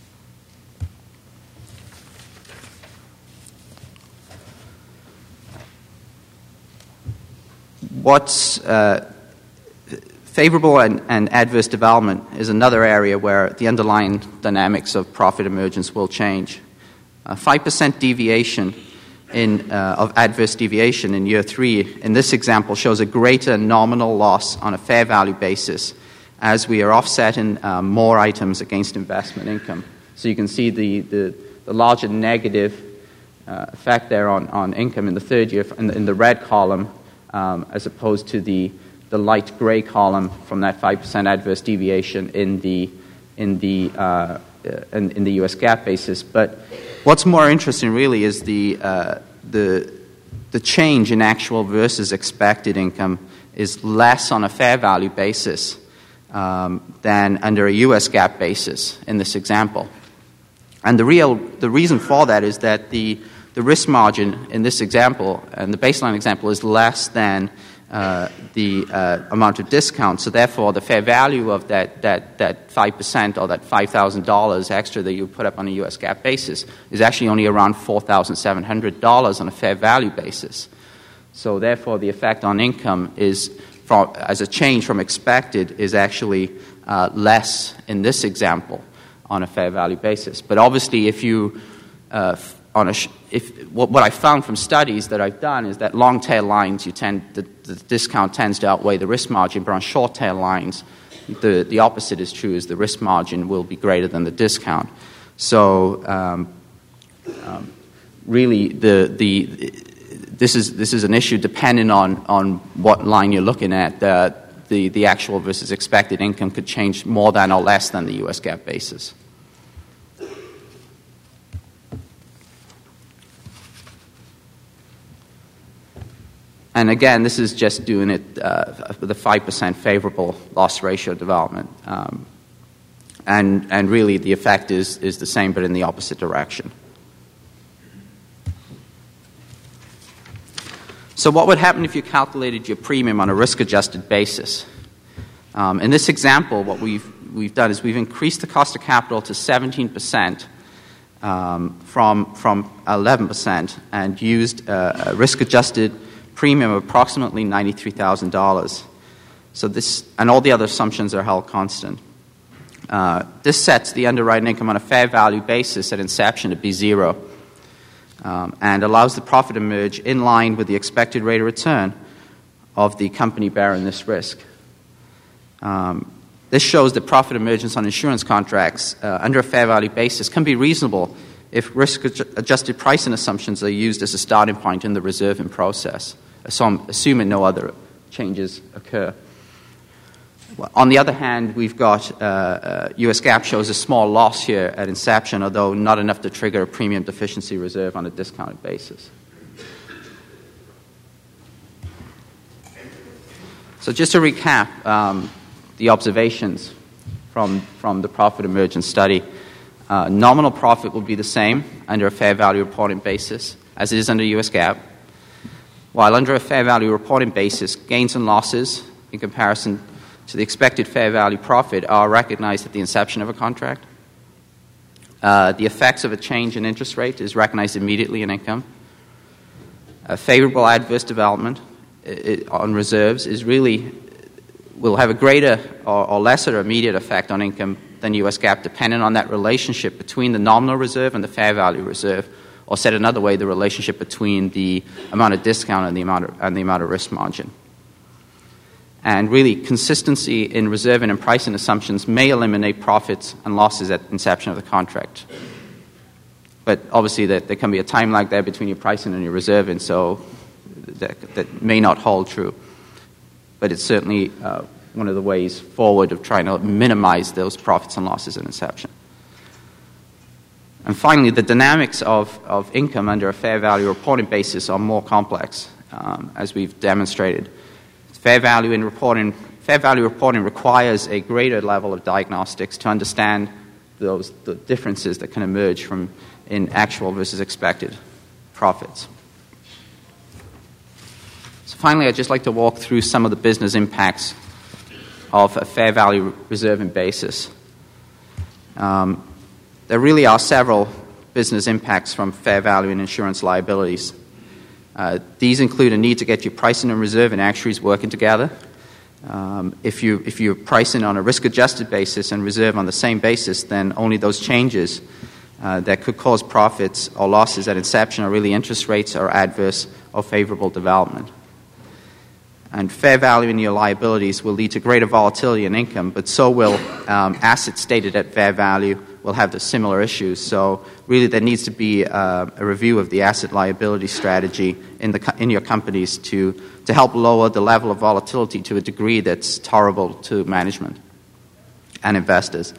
What's uh, favorable and, and adverse development is another area where the underlying dynamics of profit emergence will change. A five percent deviation in, uh, of adverse deviation in year three, in this example, shows a greater nominal loss on a fair value basis as we are offsetting uh, more items against investment income. So you can see the, the, the larger negative uh, effect there on, on income in the third year in the, in the red column, Um, as opposed to the, the light gray column from that five percent adverse deviation in the, in, the, uh, in, in the U S GAAP basis. But what's more interesting really is the, uh, the, the change in actual versus expected income is less on a fair value basis um, than under a U S GAAP basis in this example. And the, real, the reason for that is that the The risk margin in this example, and the baseline example, is less than uh, the uh, amount of discount. So therefore, the fair value of that that that five percent or that five thousand dollars extra that you put up on a U S GAAP basis is actually only around four thousand seven hundred dollars on a fair value basis. So therefore, the effect on income is, from, as a change from expected, is actually uh, less in this example on a fair value basis. But obviously, if you uh, On a sh- if, what, what I found from studies that I've done is that long tail lines, you tend the, the discount tends to outweigh the risk margin, but on short tail lines, the, the opposite is true, is the risk margin will be greater than the discount. So um, um, really, the the this is this is an issue depending on on what line you're looking at. Uh, the the actual versus expected income could change more than or less than the U S GAAP basis. And again, this is just doing it uh, with a five percent favorable loss ratio development. Um, and, and really, the effect is, is the same, but in the opposite direction. So what would happen if you calculated your premium on a risk-adjusted basis? Um, in this example, what we've, we've done is we've increased the cost of capital to seventeen percent um, from, from eleven percent and used uh, a risk-adjusted premium of approximately ninety-three thousand dollars. So this, and all the other assumptions are held constant. Uh, this sets the underwriting income on a fair value basis at inception to be zero, um, and allows the profit to emerge in line with the expected rate of return of the company bearing this risk. Um, this shows that profit emergence on insurance contracts uh, under a fair value basis can be reasonable if risk-adjusted pricing assumptions are used as a starting point in the reserving process, assuming no other changes occur. On the other hand, we've got uh, uh, U S GAAP shows a small loss here at inception, although not enough to trigger a premium deficiency reserve on a discounted basis. So just to recap um, the observations from, from the profit emergence study, uh, nominal profit will be the same under a fair value reporting basis as it is under U S GAAP, while under a fair value reporting basis, gains and losses in comparison to the expected fair value profit are recognized at the inception of a contract. Uh, the effects of a change in interest rate is recognized immediately in income. A favorable adverse development it, on reserves is really will have a greater or, or lesser immediate effect on income than U S GAAP, depending on that relationship between the nominal reserve and the fair value reserve, or said another way, the relationship between the amount of discount and the amount of, and the amount of risk margin. And really, consistency in reserving and pricing assumptions may eliminate profits and losses at inception of the contract. But obviously, there, there can be a time lag there between your pricing and your reserving, so that, that may not hold true. But it's certainly uh, one of the ways forward of trying to minimize those profits and losses at inception. And finally, the dynamics of, of income under a fair value reporting basis are more complex, um, as we've demonstrated. Fair value in reporting, fair value reporting requires a greater level of diagnostics to understand those the differences that can emerge from in actual versus expected profits. So finally, I'd just like to walk through some of the business impacts of a fair value reserving basis. Um, there really are several business impacts from fair value in insurance liabilities. Uh, these include a need to get your pricing and reserve and actuaries working together. Um, if, you, if you're pricing on a risk-adjusted basis and reserve on the same basis, then only those changes uh, that could cause profits or losses at inception are really interest rates or adverse or favorable development. And fair value in your liabilities will lead to greater volatility in income, but so will um, assets stated at fair value will have the similar issues. So really there needs to be uh, a review of the asset liability strategy in, the, in your companies to, to help lower the level of volatility to a degree that's tolerable to management and investors.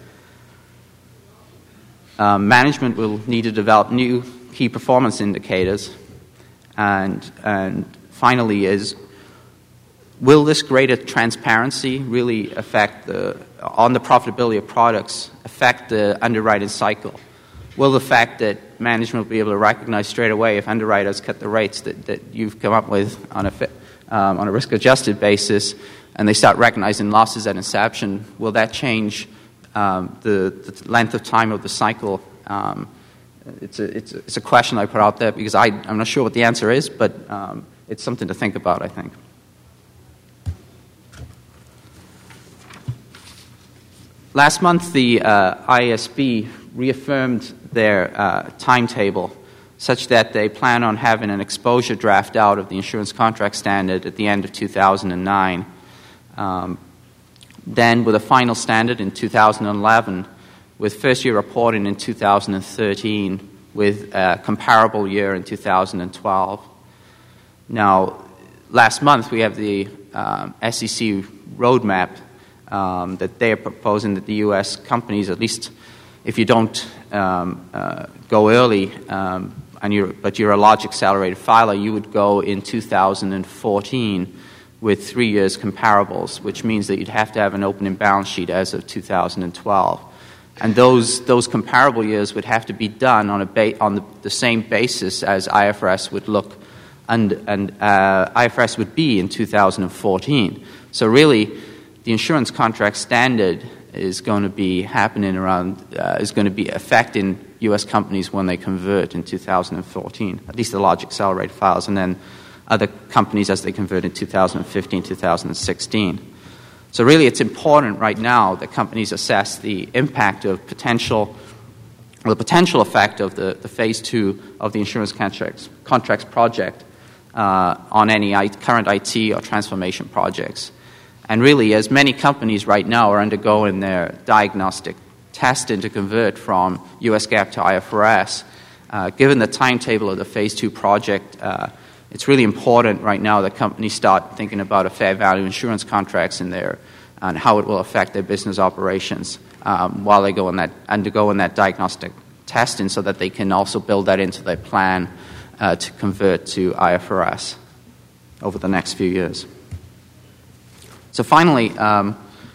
Uh, management will need to develop new key performance indicators. And, and finally is, will this greater transparency really affect the, on the profitability of products, affect the underwriting cycle? Will the fact that management will be able to recognize straight away if underwriters cut the rates that, that you've come up with on a, um, on a risk-adjusted basis, and they start recognizing losses at inception, will that change um, the, the length of time of the cycle? Um, it's, a, it's, a, it's a question I put out there because I, I'm not sure what the answer is, but um, it's something to think about, I think. Last month, the uh, I A S B reaffirmed their uh, timetable such that they plan on having an exposure draft out of the insurance contract standard at the end of two thousand nine. Um, then with a final standard in two thousand eleven, with first-year reporting in two thousand thirteen, with a comparable year in two thousand twelve. Now, last month, we have the um, S E C roadmap Um, that they are proposing that the U S companies, at least if you don't um, uh, go early, um, and you're, but you're a large accelerated filer, you would go in two thousand fourteen with three years comparables, which means that you'd have to have an opening balance sheet as of two thousand twelve. And those those comparable years would have to be done on a ba- on the, the same basis as I F R S would look, and, and uh, I F R S would be in two thousand fourteen. So really, the insurance contract standard is going to be happening around, uh, is going to be affecting U S companies when they convert in two thousand fourteen, at least the large accelerated files, and then other companies as they convert in two thousand fifteen, two thousand sixteen. So really it's important right now that companies assess the impact of potential, or the potential effect of the, the phase two of the insurance contracts, contracts project uh, on any I- current I T or transformation projects. And really, as many companies right now are undergoing their diagnostic testing to convert from U S GAAP to I F R S, uh, given the timetable of the Phase two project, uh, it's really important right now that companies start thinking about a fair value insurance contracts in their and how it will affect their business operations um, while they go in that, undergo in that diagnostic testing, so that they can also build that into their plan uh, to convert to I F R S over the next few years. So finally, um,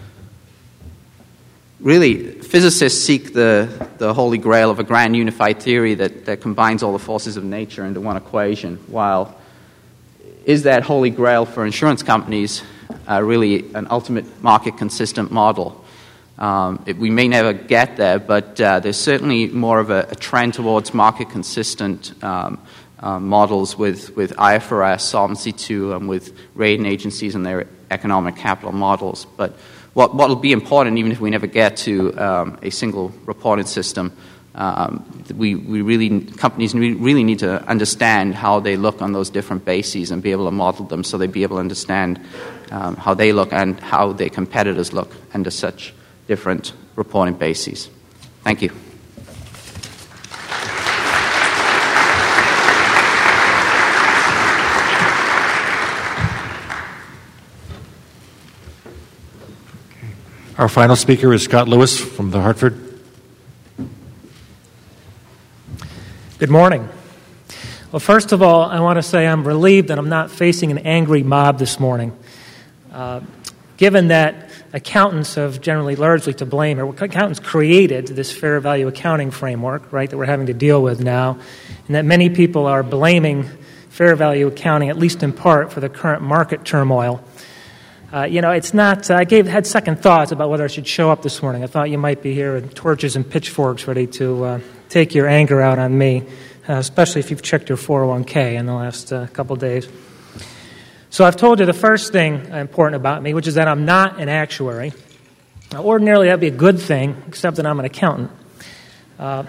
really, physicists seek the, the holy grail of a grand unified theory that, that combines all the forces of nature into one equation, while is that holy grail for insurance companies uh, really an ultimate market-consistent model? Um, it, we may never get there, but uh, there's certainly more of a, a trend towards market-consistent um, uh, models with, with I F R S, Solvency two, and with rating agencies and their economic capital models. But what will be important, even if we never get to um, a single reporting system, um, we, we really companies really need to understand how they look on those different bases and be able to model them, so they be able to understand um, how they look and how their competitors look under such different reporting bases. Thank you. Our final speaker is Scott Lewis from The Hartford. Good morning. Well, first of all, I want to say I'm relieved that I'm not facing an angry mob this morning. Uh, given that accountants have generally largely to blame, or accountants created this fair value accounting framework, right, that we're having to deal with now, and that many people are blaming fair value accounting, at least in part, for the current market turmoil. Uh, you know, it's not, uh, I gave, had second thoughts about whether I should show up this morning. I thought you might be here with torches and pitchforks ready to uh, take your anger out on me, uh, especially if you've checked your four oh one k in the last uh, couple days. So I've told you the first thing important about me, which is that I'm not an actuary. Now, ordinarily, that would be a good thing, except that I'm an accountant. Uh,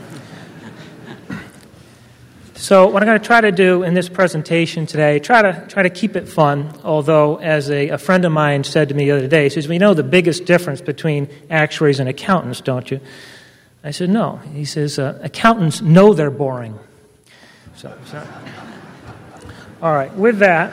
so what I'm going to try to do in this presentation today, try to try to keep it fun, although as a, a friend of mine said to me the other day, he says, "We know the biggest difference between actuaries and accountants, don't you?" I said, "No." He says, uh, "Accountants know they're boring." So, so. All right, with that,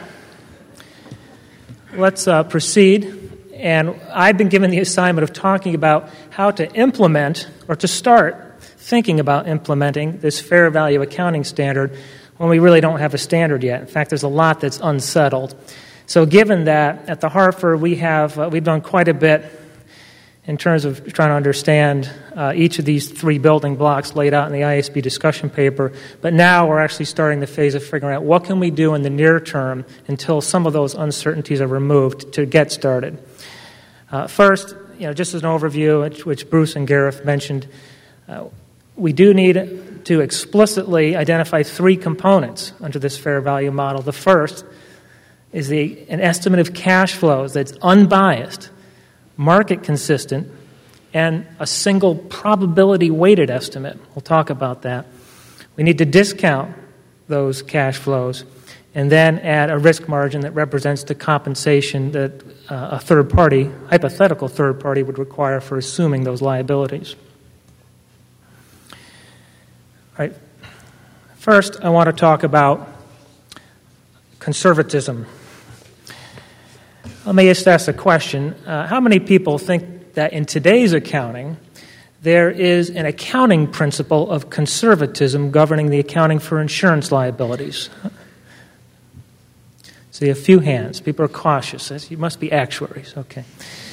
let's uh, proceed. And I've been given the assignment of talking about how to implement, or to start thinking about implementing, this fair value accounting standard when we really don't have a standard yet. In fact, there's a lot that's unsettled. So given that, at the Hartford, we have, uh, we've done quite a bit in terms of trying to understand uh, each of these three building blocks laid out in the I A S B discussion paper. But now we're actually starting the phase of figuring out what can we do in the near term until some of those uncertainties are removed to get started. Uh, first, you know, just as an overview, which, which Bruce and Gareth mentioned, uh, we do need to explicitly identify three components under this fair value model. The first is the, an estimate of cash flows that's unbiased, market consistent, and a single probability weighted estimate. We'll talk about that. We need to discount those cash flows and then add a risk margin that represents the compensation that uh, a third party, hypothetical third party, would require for assuming those liabilities. All right. First, I want to talk about conservatism. Let me just ask a question. Uh, how many people think that in today's accounting, there is an accounting principle of conservatism governing the accounting for insurance liabilities? See, a few hands. People are cautious. You must be actuaries. Okay.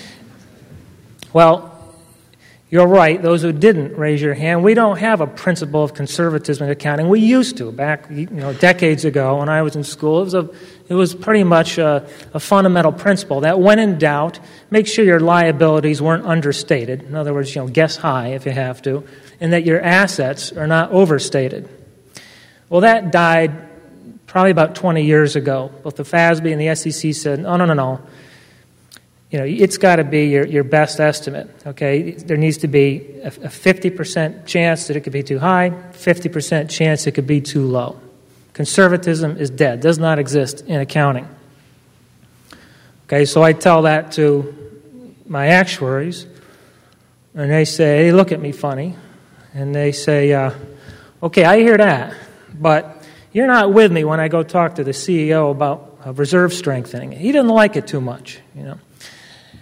Well, you're right. Those who didn't raise your hand, we don't have a principle of conservatism in accounting. We used to back, you know, decades ago when I was in school. It was a, it was pretty much a, a fundamental principle that when in doubt, make sure your liabilities weren't understated. In other words, you know, guess high if you have to, and that your assets are not overstated. Well, that died probably about twenty years ago. Both the F A S B and the S E C said, no, no, no, no. You know, it's got to be your, your best estimate, okay? There needs to be a, a fifty percent chance that it could be too high, fifty percent chance it could be too low. Conservatism is dead, does not exist in accounting. Okay, so I tell that to my actuaries, and they say, they look at me funny, and they say, uh, okay, I hear that, but you're not with me when I go talk to the C E O about uh, reserve strengthening. He doesn't like it too much, you know.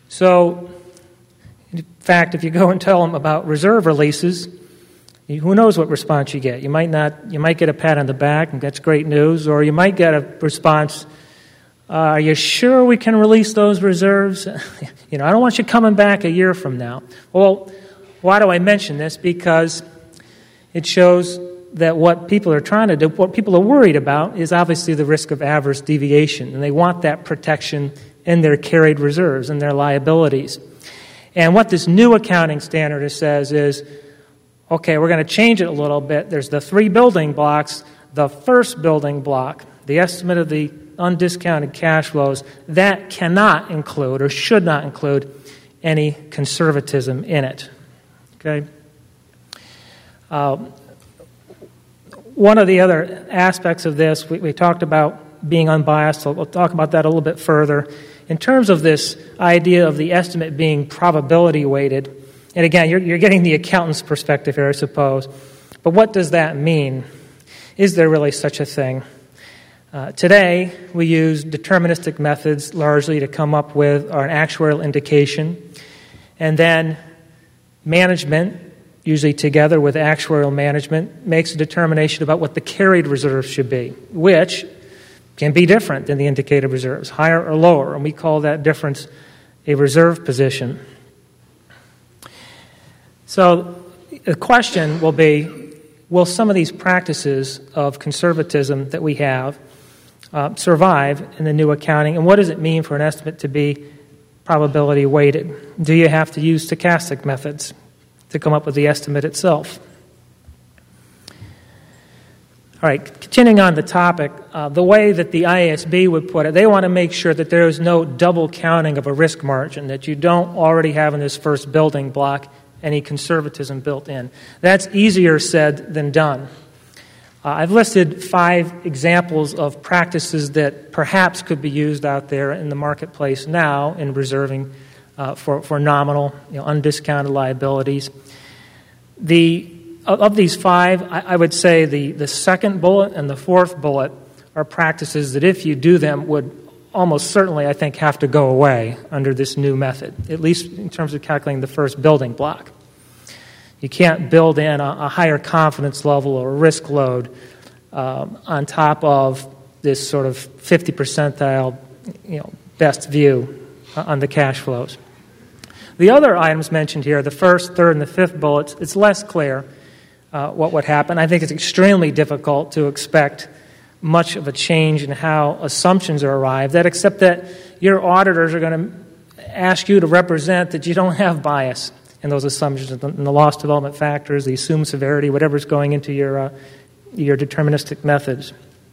So, in fact, if you go and tell them about reserve releases, who knows what response you get? You might not. You might get a pat on the back, and that's great news, or you might get a response, uh, "Are you sure we can release those reserves? you know, I don't want you coming back a year from now." Well, why do I mention this? Because it shows that what people are trying to do, what people are worried about, is obviously the risk of adverse deviation, and they want that protection in their carried reserves and their liabilities. And what this new accounting standard says is, okay, we're going to change it a little bit. There's the three building blocks. The first building block, the estimate of the undiscounted cash flows, that cannot include or should not include any conservatism in it. Okay? Uh, one of the other aspects of this, we, we talked about being unbiased, so we'll talk about that a little bit further. In terms of this idea of the estimate being probability weighted, and again, you're, you're getting the accountant's perspective here, I suppose. But what does that mean? Is there really such a thing? Uh, today, we use deterministic methods largely to come up with an actuarial indication. And then management, usually together with actuarial management, makes a determination about what the carried reserves should be, which can be different than the indicated reserves, higher or lower. And we call that difference a reserve position. So the question will be, will some of these practices of conservatism that we have uh, survive in the new accounting? And what does it mean for an estimate to be probability weighted? Do you have to use stochastic methods to come up with the estimate itself? All right, continuing on the topic, uh, the way that the I A S B would put it, they want to make sure that there is no double counting of a risk margin, that you don't already have in this first building block any conservatism built in. That's easier said than done. Uh, I've listed five examples of practices that perhaps could be used out there in the marketplace now in reserving uh, for, for nominal, you know, undiscounted liabilities. The Of these five, I, I would say the, the second bullet and the fourth bullet are practices that if you do them would almost certainly, I think, have to go away under this new method, at least in terms of calculating the first building block. You can't build in a, a higher confidence level or risk load um, on top of this sort of fifty percentile, you know, best view on the cash flows. The other items mentioned here, the first, third, and the fifth bullets, it's less clear uh, what would happen. I think it's extremely difficult to expect much of a change in how assumptions are arrived at, except that your auditors are going to ask you to represent that you don't have bias in those assumptions, in the loss development factors, the assumed severity, whatever's going into your uh, your deterministic methods.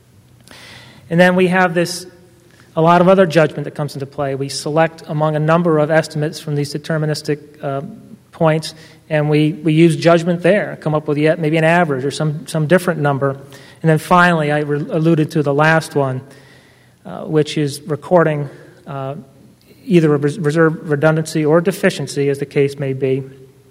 And then we have this, a lot of other judgment that comes into play. We select among a number of estimates from these deterministic uh, points, and we, we use judgment there, come up with yet maybe an average or some, some different number. And then finally, I re- alluded to the last one, uh, which is recording uh, either a res- reserve redundancy or deficiency, as the case may be.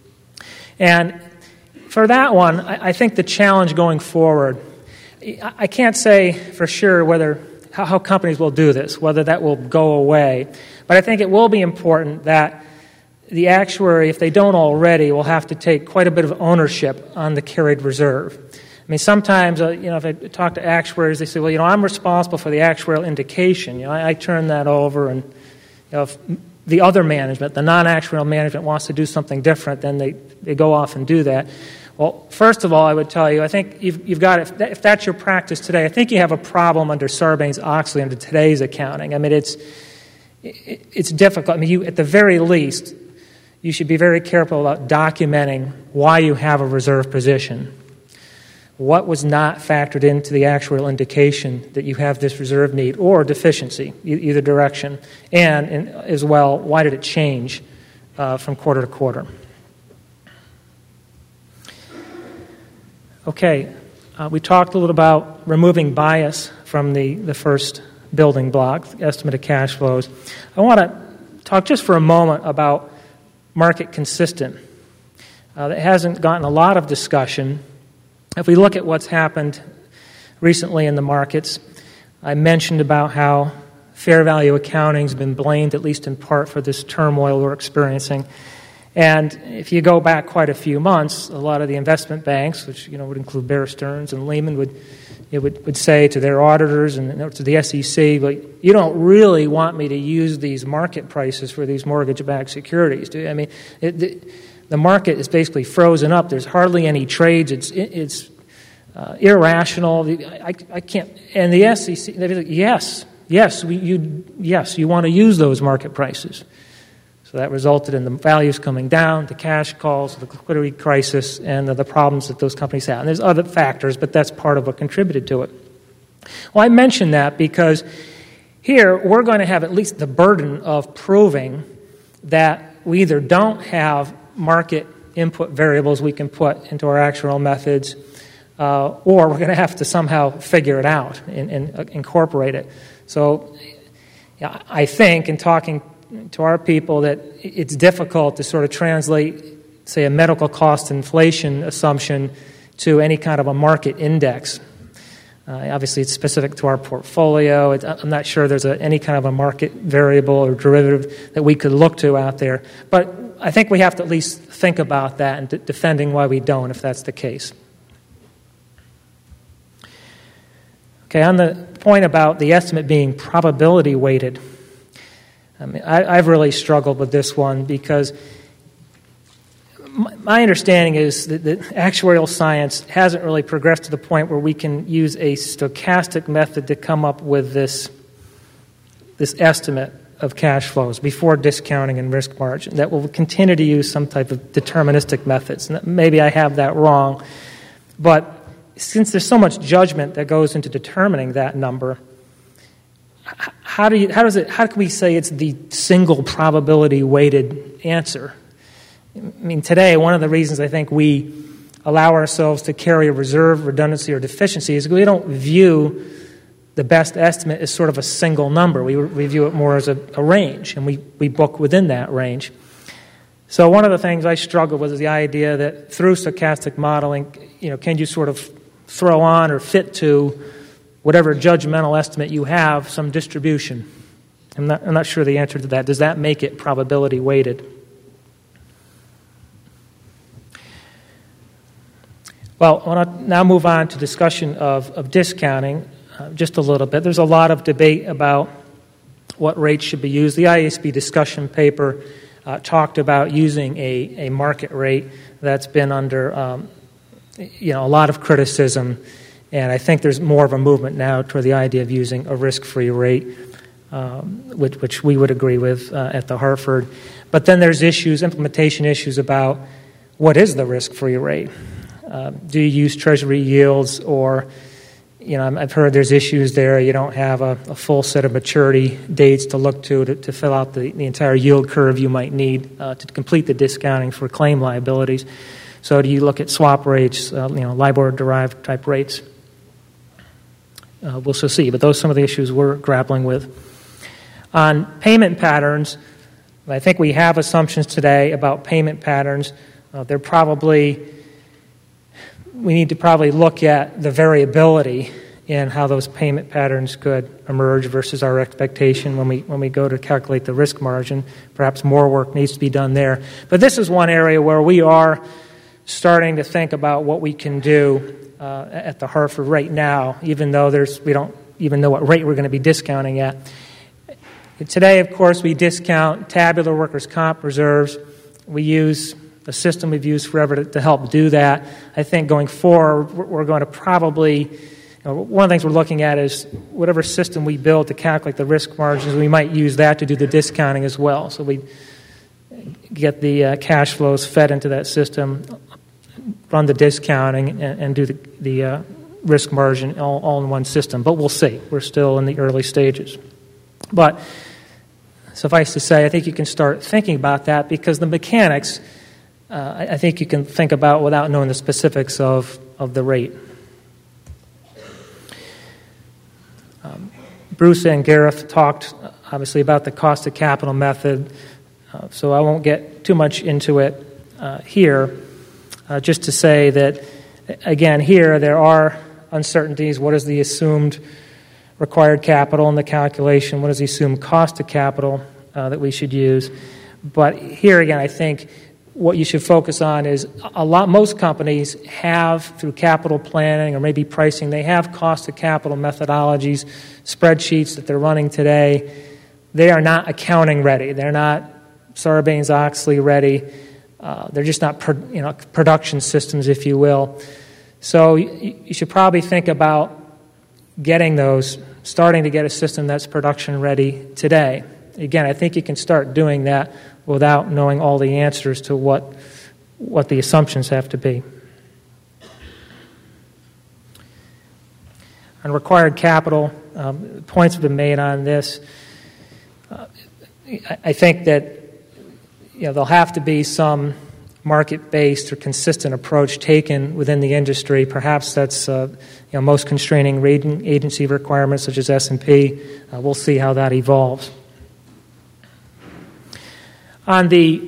And for that one, I, I think the challenge going forward, I, I can't say for sure whether how, how companies will do this, whether that will go away. But I think it will be important that the actuary, if they don't already, will have to take quite a bit of ownership on the carried reserve. I mean, sometimes, uh, you know, if I talk to actuaries, they say, well, you know, I'm responsible for the actuarial indication. You know, I, I turn that over, and, you know, if the other management, the non-actuarial management, wants to do something different, then they, they go off and do that. Well, first of all, I would tell you, I think you've, you've got, if, that, if that's your practice today, I think you have a problem under Sarbanes-Oxley under today's accounting. I mean, it's it, it's difficult. I mean, you, at the very least, you should be very careful about documenting why you have a reserve position. What was not factored into the actuarial indication that you have this reserve need or deficiency, e- either direction, and, and as well, why did it change uh, from quarter to quarter? Okay, uh, we talked a little about removing bias from the, the first building block, the estimate of cash flows. I want to talk just for a moment about market consistent. Uh, that hasn't gotten a lot of discussion. If we look at what's happened recently in the markets, I mentioned about how fair value accounting has been blamed, at least in part, for this turmoil we're experiencing. And if you go back quite a few months, a lot of the investment banks, which you know would include Bear Stearns and Lehman, would it would, would say to their auditors and to the S E C, "But you don't really want me to use these market prices for these mortgage-backed securities, do you?" I mean, it, the, the market is basically frozen up. There's hardly any trades. It's it, it's uh, irrational. I, I can't. And the S E C, they'd be like, "Yes, yes, we, you, yes, you want to use those market prices." So that resulted in the values coming down, the cash calls, the liquidity crisis, and the, the problems that those companies have. And there's other factors, but that's part of what contributed to it. Well, I mention that because here we're going to have at least the burden of proving that we either don't have market input variables we can put into our actuarial methods, uh, or we're going to have to somehow figure it out and, and uh, incorporate it. So yeah, I think in talking to our people that it's difficult to sort of translate, say, a medical cost inflation assumption to any kind of a market index. Uh, obviously, it's specific to our portfolio. It, I'm not sure there's a, any kind of a market variable or derivative that we could look to out there. But I think we have to at least think about that and d- defending why we don't, if that's the case. Okay, on the point about the estimate being probability weighted, I mean, I, I've really struggled with this one because my, my understanding is that, that actuarial science hasn't really progressed to the point where we can use a stochastic method to come up with this, this estimate of cash flows before discounting and risk margin. That will continue to use some type of deterministic methods. And maybe I have that wrong, but since there's so much judgment that goes into determining that number, How do you? How does it? How can we say it's the single probability weighted answer? I mean, today one of the reasons I think we allow ourselves to carry a reserve, redundancy, or deficiency is we don't view the best estimate as sort of a single number. We we view it more as a, a range, and we we book within that range. So one of the things I struggle with is the idea that through stochastic modeling, you know, can you sort of throw on or fit to whatever judgmental estimate you have, some distribution. I'm not, I'm not sure the answer to that. Does that make it probability weighted? Well, I want to now move on to discussion of, of discounting uh, just a little bit. There's a lot of debate about what rates should be used. The I A S B discussion paper uh, talked about using a, a market rate that's been under um, you know, a lot of criticism. And I think there's more of a movement now toward the idea of using a risk-free rate, um, which, which we would agree with uh, at the Hartford. But then there's issues, implementation issues about what is the risk-free rate. Uh, do you use Treasury yields, or, you know, I've heard there's issues there. You don't have a, a full set of maturity dates to look to to, to fill out the, the entire yield curve you might need uh, to complete the discounting for claim liabilities. So do you look at swap rates, uh, you know, LIBOR-derived type rates? Uh, we'll still see, but those are some of the issues we're grappling with. On payment patterns, I think we have assumptions today about payment patterns. Uh, they're probably, we need to probably look at the variability in how those payment patterns could emerge versus our expectation when we when we go to calculate the risk margin. Perhaps more work needs to be done there. But this is one area where we are starting to think about what we can do Uh, at the Hartford right now, even though there's we don't even know what rate we're going to be discounting at. Today, of course, we discount tabular workers' comp reserves. We use a system we've used forever to, to help do that. I think going forward, we're going to probably, you know, one of the things we're looking at is whatever system we build to calculate the risk margins, we might use that to do the discounting as well. So we get the uh, cash flows fed into that system, run the discounting, and, and do the, the uh, risk margin all, all in one system. But we'll see. We're still in the early stages. But suffice to say, I think you can start thinking about that because the mechanics, uh, I, I think you can think about without knowing the specifics of, of the rate. Um, Bruce and Gareth talked, obviously, about the cost of capital method, uh, so I won't get too much into it uh, here. Uh, just to say that, again, here there are uncertainties. What is the assumed required capital in the calculation? What does he assume cost of capital uh, that we should use? But here again, I think what you should focus on is a lot. Most companies have, through capital planning or maybe pricing, they have cost of capital methodologies, spreadsheets that they're running today. They are not accounting ready. They're not Sarbanes-Oxley ready. Uh, they're just not, pro, you know, production systems, if you will. So you, you should probably think about getting those, starting to get a system that's production ready today. Again, I think you can start doing that without knowing all the answers to what what the assumptions have to be. On required capital, um, points have been made on this. Uh, I think that you know there'll have to be some market-based or consistent approach taken within the industry. Perhaps that's uh, you know most constraining rating agency requirements such as S and P. Uh, we'll see how that evolves. On the,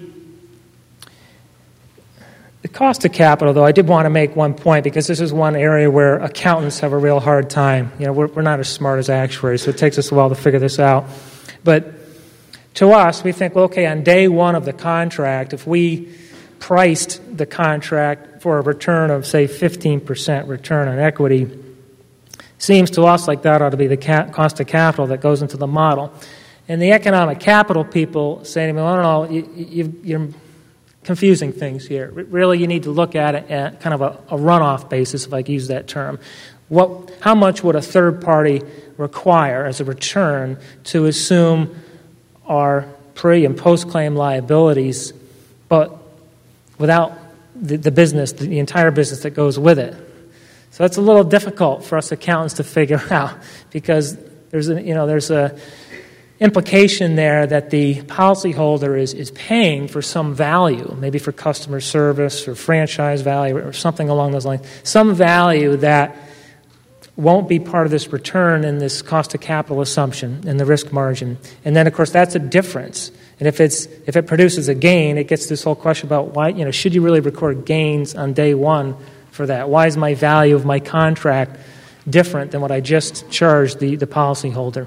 the cost of capital, though, I did want to make one point because this is one area where accountants have a real hard time. You know, we're, we're not as smart as actuaries, so it takes us a while to figure this out. But to us, we think, well, okay, on day one of the contract, if we priced the contract for a return of, say, fifteen percent return on equity, seems to us like that ought to be the ca- cost of capital that goes into the model. And the economic capital people say to me, well, no, no, you, you, you're confusing things here. Really, you need to look at it at kind of a, a runoff basis, if I can use that term. What, how much would a third party require as a return to assume our pre- and post-claim liabilities, but without the, the business, the, the entire business that goes with it? So it's a little difficult for us accountants to figure out because there's a, you know, there's a implication there that the policyholder is, is paying for some value, maybe for customer service or franchise value or something along those lines, some value that won't be part of this return in this cost of capital assumption and the risk margin. And then, of course, that's a difference. And if it's if it produces a gain, it gets this whole question about why, you know, should you really record gains on day one for that? Why is my value of my contract different than what I just charged the, the policyholder?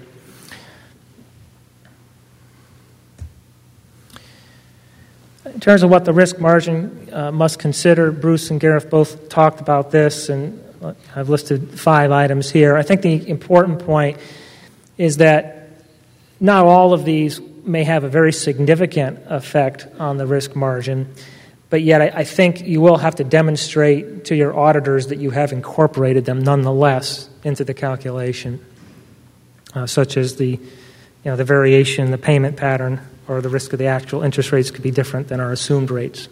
In terms of what the risk margin uh, must consider, Bruce and Gareth both talked about this, and I've listed five items here. I think the important point is that not all of these may have a very significant effect on the risk margin, but yet I, I think you will have to demonstrate to your auditors that you have incorporated them nonetheless into the calculation, uh, such as the, you know, the variation, the payment pattern, or the risk of the actual interest rates could be different than our assumed rates.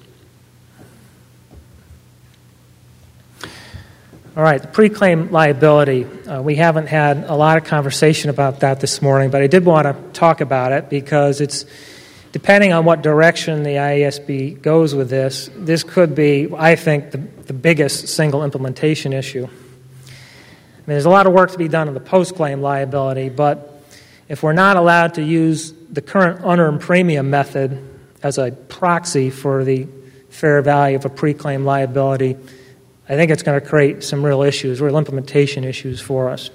All right, the pre-claim liability. Uh, we haven't had a lot of conversation about that this morning, but I did want to talk about it because it's, depending on what direction the I A S B goes with this, this could be, I think, the, the biggest single implementation issue. I mean, there's a lot of work to be done on the post-claim liability, but if we're not allowed to use the current unearned premium method as a proxy for the fair value of a pre-claim liability, I think it's going to create some real issues, real implementation issues for us.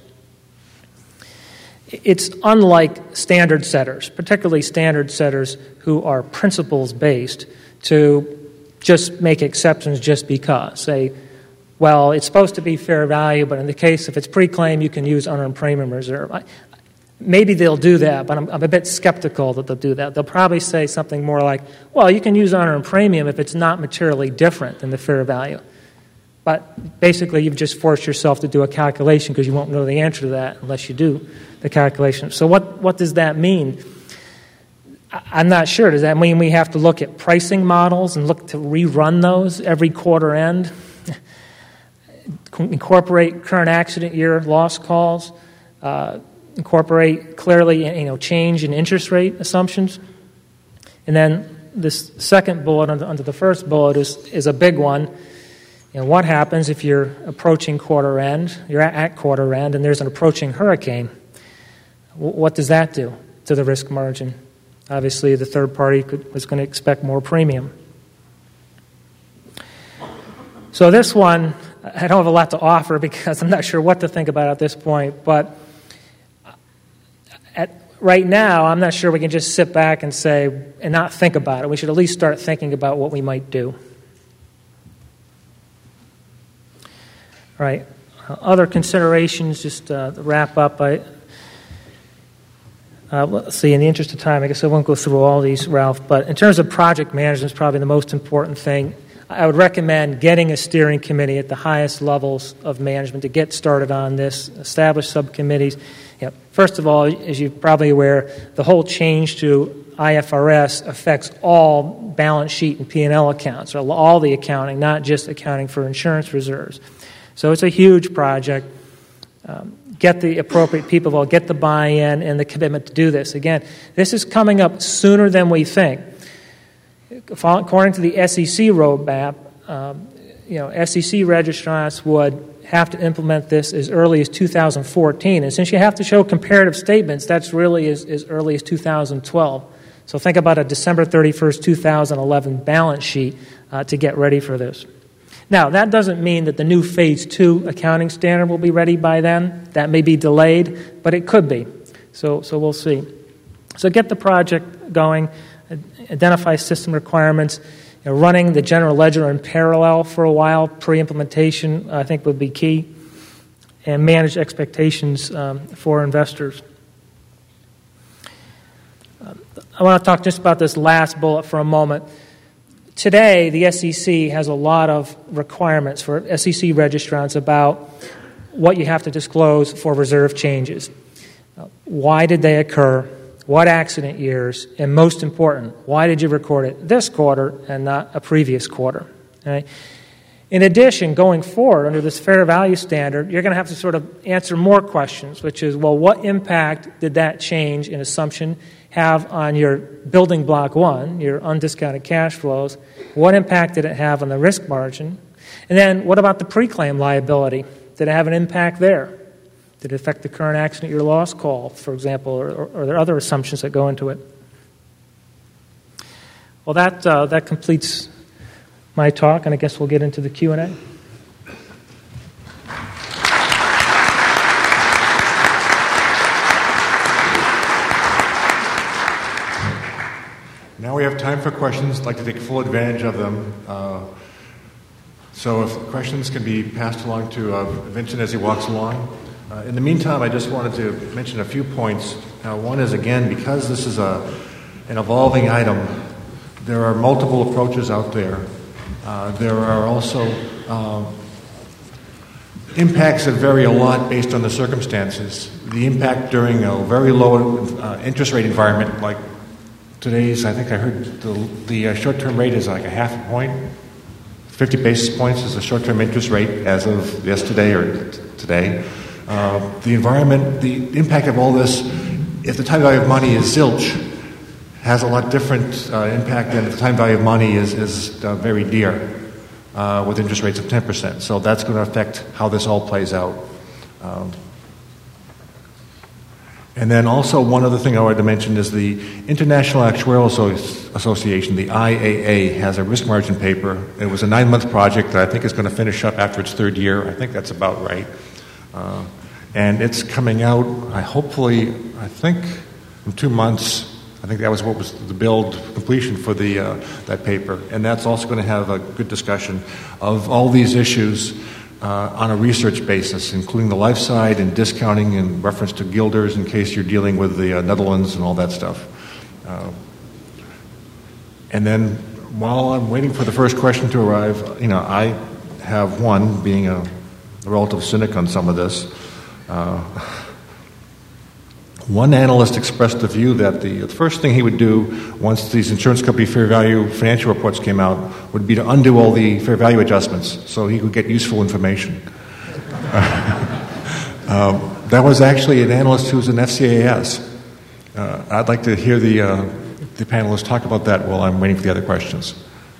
It's unlike standard setters, particularly standard setters who are principles-based, to just make exceptions just because. Say, well, it's supposed to be fair value, but in the case if it's pre-claim, you can use unearned premium reserve. I, Maybe they'll do that, but I'm, I'm a bit skeptical that they'll do that. They'll probably say something more like, well, you can use unearned premium if it's not materially different than the fair value. But basically, you've just forced yourself to do a calculation because you won't know the answer to that unless you do the calculation. So what, what does that mean? I'm not sure. Does that mean we have to look at pricing models and look to rerun those every quarter end? Incorporate current accident year loss calls? Uh, incorporate clearly, you know, change in interest rate assumptions? And then this second bullet under, under the first bullet is, is a big one. You know, what happens if you're approaching quarter end, you're at, at quarter end, and there's an approaching hurricane? W- what does that do to the risk margin? Obviously, the third party could, was going to expect more premium. So this one, I don't have a lot to offer because I'm not sure what to think about at this point, but at right now, I'm not sure we can just sit back and say, and not think about it. We should at least start thinking about what we might do. All right. Uh, other considerations, just uh, to wrap up. I, uh, let's see, in the interest of time, I guess I won't go through all these, Ralph, but in terms of project management, is probably the most important thing. I would recommend getting a steering committee at the highest levels of management to get started on this, establish subcommittees. You know, first of all, as you're probably aware, the whole change to I F R S affects all balance sheet and P and L accounts, or all the accounting, not just accounting for insurance reserves. So it's a huge project. Um, get the appropriate people involved, get the buy-in and the commitment to do this. Again, this is coming up sooner than we think. According to the S E C roadmap, um, you know, S E C registrants would have to implement this as early as two thousand fourteen. And since you have to show comparative statements, that's really as, as early as two thousand twelve. So think about a December thirty-first, two thousand eleven balance sheet uh, to get ready for this. Now, that doesn't mean that the new Phase two accounting standard will be ready by then. That may be delayed, but it could be. So, so we'll see. So get the project going, identify system requirements. You know, running the general ledger in parallel for a while, pre-implementation, I think would be key, and manage expectations um, for investors. Uh, I want to talk just about this last bullet for a moment. Today, the S E C has a lot of requirements for S E C registrants about what you have to disclose for reserve changes. Uh, why did they occur? What accident years? And most important, why did you record it this quarter and not a previous quarter? Okay? In addition, going forward under this fair value standard, you're going to have to sort of answer more questions, which is, well, what impact did that change in assumption have on your building block one, your undiscounted cash flows? What impact did it have on the risk margin? And then what about the pre-claim liability? Did it have an impact there? Did it affect the current accident year loss call, for example, or, or, or are there other assumptions that go into it? Well, that uh, that completes my talk, and I guess we'll get into the Q and A. Now we have time for questions. I'd like to take full advantage of them. Uh, so if questions can be passed along to uh, Vincent as he walks along. Uh, in the meantime, I just wanted to mention a few points. Uh, one is, again, because this is a, an evolving item, there are multiple approaches out there. Uh, there are also um, impacts that vary a lot based on the circumstances. The impact during a very low uh, interest rate environment, like today's, I think I heard the, the uh, short-term rate is like a half a point. fifty basis points is the short-term interest rate as of yesterday or t- today. Uh, the environment, the impact of all this, if the time value of money is zilch, has a lot different uh, impact than if the time value of money is, is uh, very dear uh, with interest rates of ten percent. So that's going to affect how this all plays out. Um, and then also one other thing I wanted to mention is the International Actuarial Association, the I A A, has a risk margin paper. It was a nine-month project that I think is going to finish up after its third year. I think that's about right. Uh, and it's coming out, I hopefully, I think, in two months. I think that was what was the build completion for the uh, that paper. And that's also going to have a good discussion of all these issues uh, on a research basis, including the life side and discounting in reference to Gilders in case you're dealing with the uh, Netherlands and all that stuff. Uh, and then while I'm waiting for the first question to arrive, you know, I have one, being a a relative cynic on some of this. Uh, one analyst expressed the view that the, the first thing he would do once these insurance company fair value financial reports came out would be to undo all the fair value adjustments so he could get useful information. um, that was actually an analyst who was in F C A S. Uh, I'd like to hear the, uh, the panelists talk about that while I'm waiting for the other questions.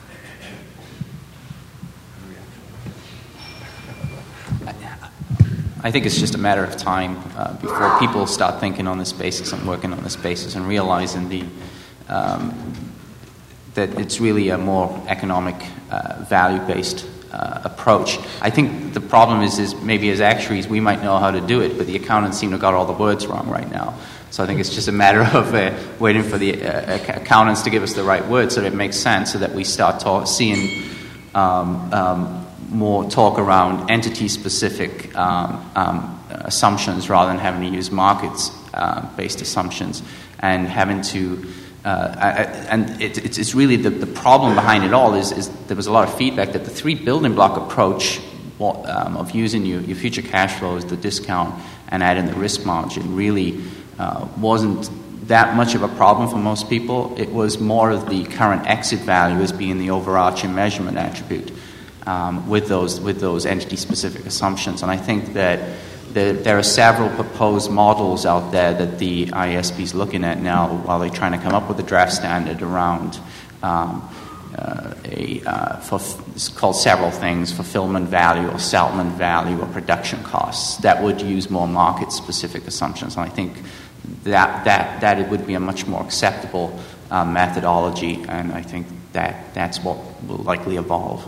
I think it's just a matter of time uh, before people start thinking on this basis and working on this basis and realizing the um, that it's really a more economic, uh, value-based uh, approach. I think the problem is, is maybe as actuaries we might know how to do it, but the accountants seem to have got all the words wrong right now. So I think it's just a matter of uh, waiting for the uh, accountants to give us the right words so that it makes sense, so that we start talk, seeing um, um, more talk around entity-specific um, um, assumptions rather than having to use markets-based uh, assumptions and having to Uh, and it, it's, it's really the, the problem behind it all is, is there was a lot of feedback that the three building block approach um, of using your, your future cash flows, the discount, and adding the risk margin really uh, wasn't that much of a problem for most people. It was more of the current exit value as being the overarching measurement attribute um, with those with those entity-specific assumptions. And I think that There, there are several proposed models out there that the I A S B is looking at now while they're trying to come up with a draft standard around um, uh, a uh, for, it's called several things: fulfillment value, or settlement value, or production costs that would use more market-specific assumptions. And I think that that that it would be a much more acceptable uh, methodology, and I think that that's what will likely evolve.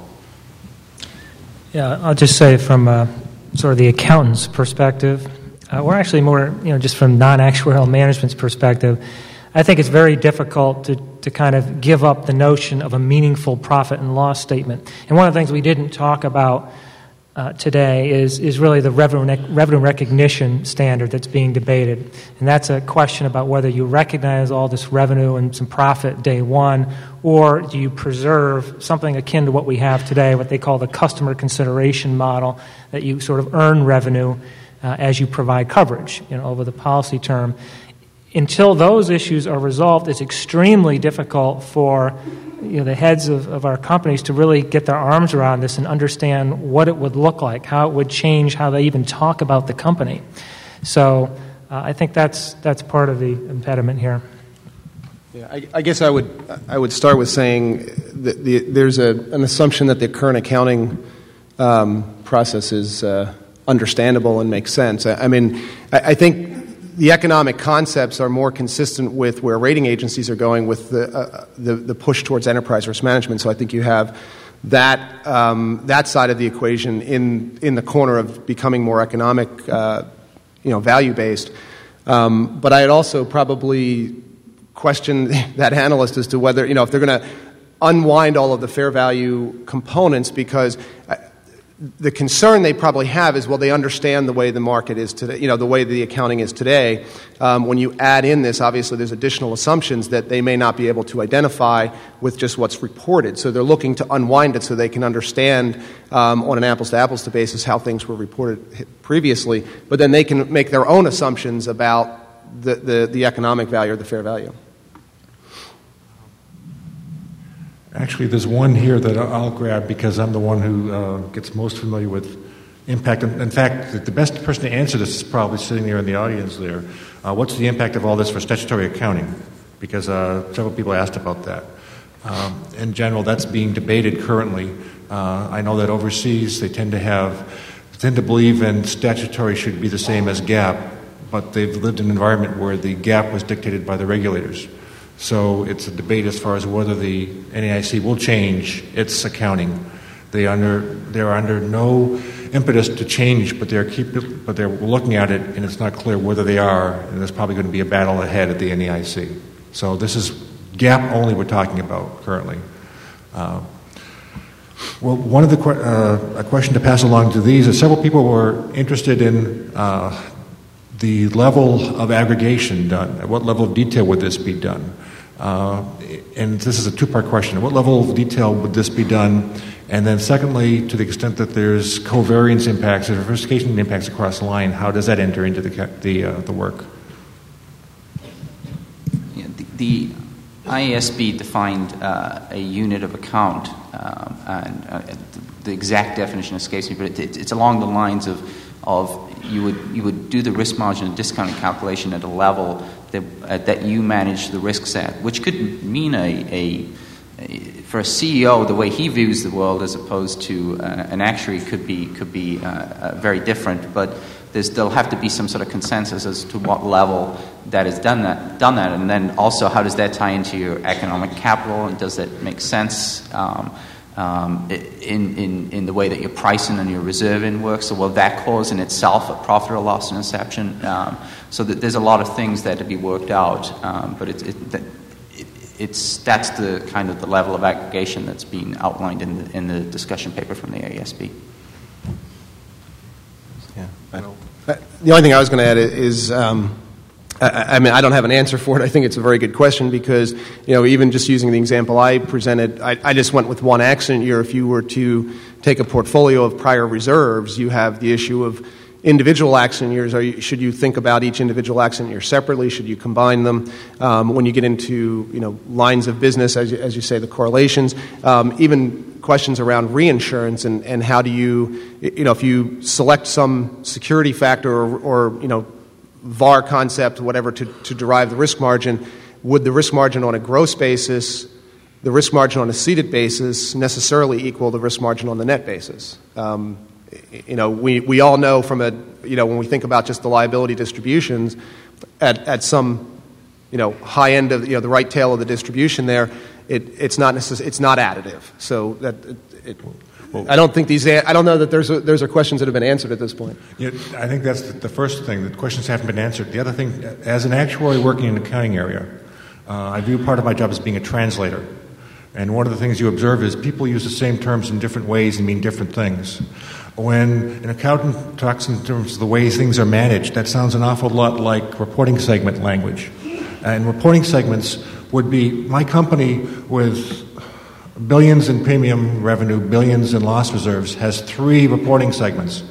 Yeah, I'll just say from Uh sort of the accountant's perspective, uh, or actually more, you know, just from non-actuarial management's perspective, I think it's very difficult to, to kind of give up the notion of a meaningful profit and loss statement. And one of the things we didn't talk about uh, today is is really the revenue, revenue recognition standard that's being debated. And that's a question about whether you recognize all this revenue and some profit day one, or do you preserve something akin to what we have today, what they call the customer consideration model, that you sort of earn revenue uh, as you provide coverage, you know, over the policy term. Until those issues are resolved, it's extremely difficult for you know, the heads of, of our companies to really get their arms around this and understand what it would look like, how it would change how they even talk about the company. So uh, I think that's that's part of the impediment here. Yeah, I, I guess I would I would start with saying that the, there's a, an assumption that the current accounting um, process is uh, understandable and makes sense. I, I mean, I, I think the economic concepts are more consistent with where rating agencies are going with the uh, the, the push towards enterprise risk management. So I think you have that um, that side of the equation in in the corner of becoming more economic, uh, you know, value based. Um, but I'd also probably question that analyst as to whether, you know, if they're going to unwind all of the fair value components, because the concern they probably have is, well, they understand the way the market is today, you know, the way the accounting is today. Um, when you add in this, obviously there's additional assumptions that they may not be able to identify with just what's reported. So they're looking to unwind it so they can understand um, on an apples-to-apples basis how things were reported previously, but then they can make their own assumptions about the, the, the economic value or the fair value. Actually, there's one here that I'll grab because I'm the one who uh, gets most familiar with impact. In fact, the best person to answer this is probably sitting there in the audience there. Uh, what's the impact of all this for statutory accounting? Because uh, several people asked about that. Um, in general, that's being debated currently. Uh, I know that overseas they tend to have, tend to believe in statutory should be the same as GAAP, but they've lived in an environment where the GAAP was dictated by the regulators. So it's a debate as far as whether the N A I C will change its accounting. They under they're under no impetus to change, but they're keep but they're looking at it, and it's not clear whether they are. And there's probably going to be a battle ahead at the N A I C. So this is GAAP only we're talking about currently. Uh, well, one of the que- uh, a question to pass along to these is several people were interested in uh, the level of aggregation done. At what level of detail would this be done? Uh, and this is a two-part question. At what level of detail would this be done? And then secondly, to the extent that there's covariance impacts or diversification impacts across the line, how does that enter into the the, uh, the work? Yeah, the, the I A S B defined uh, a unit of account, um, and uh, the exact definition escapes me, but it, it, it's along the lines of of you would you would do the risk margin and discounting calculation at a level that uh, that you manage the risks at, which could mean a, a, a for a C E O the way he views the world as opposed to uh, an actuary could be could be uh, uh, very different. But there's, there'll have to be some sort of consensus as to what level that has done that done that, and then also how does that tie into your economic capital, and does that make sense? Um, um, in, in, in the way that your pricing and your reserving works. So will that cause in itself a profit or loss in inception? Um, so that there's a lot of things that to be worked out, um, but it's, it, it, it's, that's the kind of the level of aggregation that's being outlined in the, in the discussion paper from the A E S B. Yeah. I, the only thing I was going to add is, um, I, I mean, I don't have an answer for it. I think it's a very good question because, you know, even just using the example I presented, I, I just went with one accident year. If you were to take a portfolio of prior reserves, you have the issue of individual accident years. Are you, should you think about each individual accident year separately? Should you combine them? Um, when you get into, you know, lines of business, as you, as you say, the correlations, um, even questions around reinsurance and, and how do you, you know, if you select some security factor or, or you know, V A R concept, whatever, to, to derive the risk margin, would the risk margin on a gross basis, the risk margin on a ceded basis, necessarily equal the risk margin on the net basis? Um, you know, we, we all know from a, you know, when we think about just the liability distributions, at, at some, you know, high end of, you know, the right tail of the distribution there, It, it's not necess- It's not additive. So that it, it, well, I don't think these. A- I don't know that there's a, there's are questions that have been answered at this point. Yeah, I think that's the, the first thing. The questions haven't been answered. The other thing, as an actuary working in the accounting area, uh, I view part of my job as being a translator. And one of the things you observe is people use the same terms in different ways and mean different things. When an accountant talks in terms of the ways things are managed, that sounds an awful lot like reporting segment language. And reporting segments would be my company with billions in premium revenue, billions in loss reserves, has three reporting segments.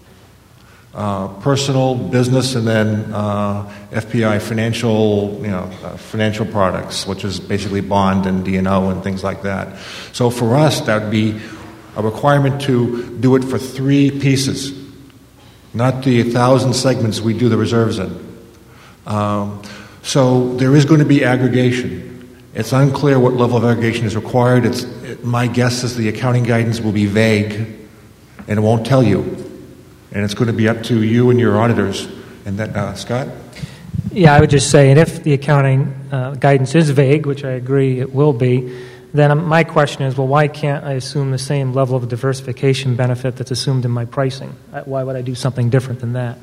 Uh, personal, business, and then uh, F P I, financial, you know, uh, financial products, which is basically bond and D and O and things like that. So for us, that would be a requirement to do it for three pieces, not the thousand segments we do the reserves in. Um, So there is going to be aggregation. It's unclear what level of aggregation is required. It's, it, my guess is the accounting guidance will be vague, and it won't tell you. And it's going to be up to you and your auditors. And that, uh, Scott? Yeah, I would just say, and if the accounting uh, guidance is vague, which I agree it will be, then my question is, well, why can't I assume the same level of diversification benefit that's assumed in my pricing? Why would I do something different than that?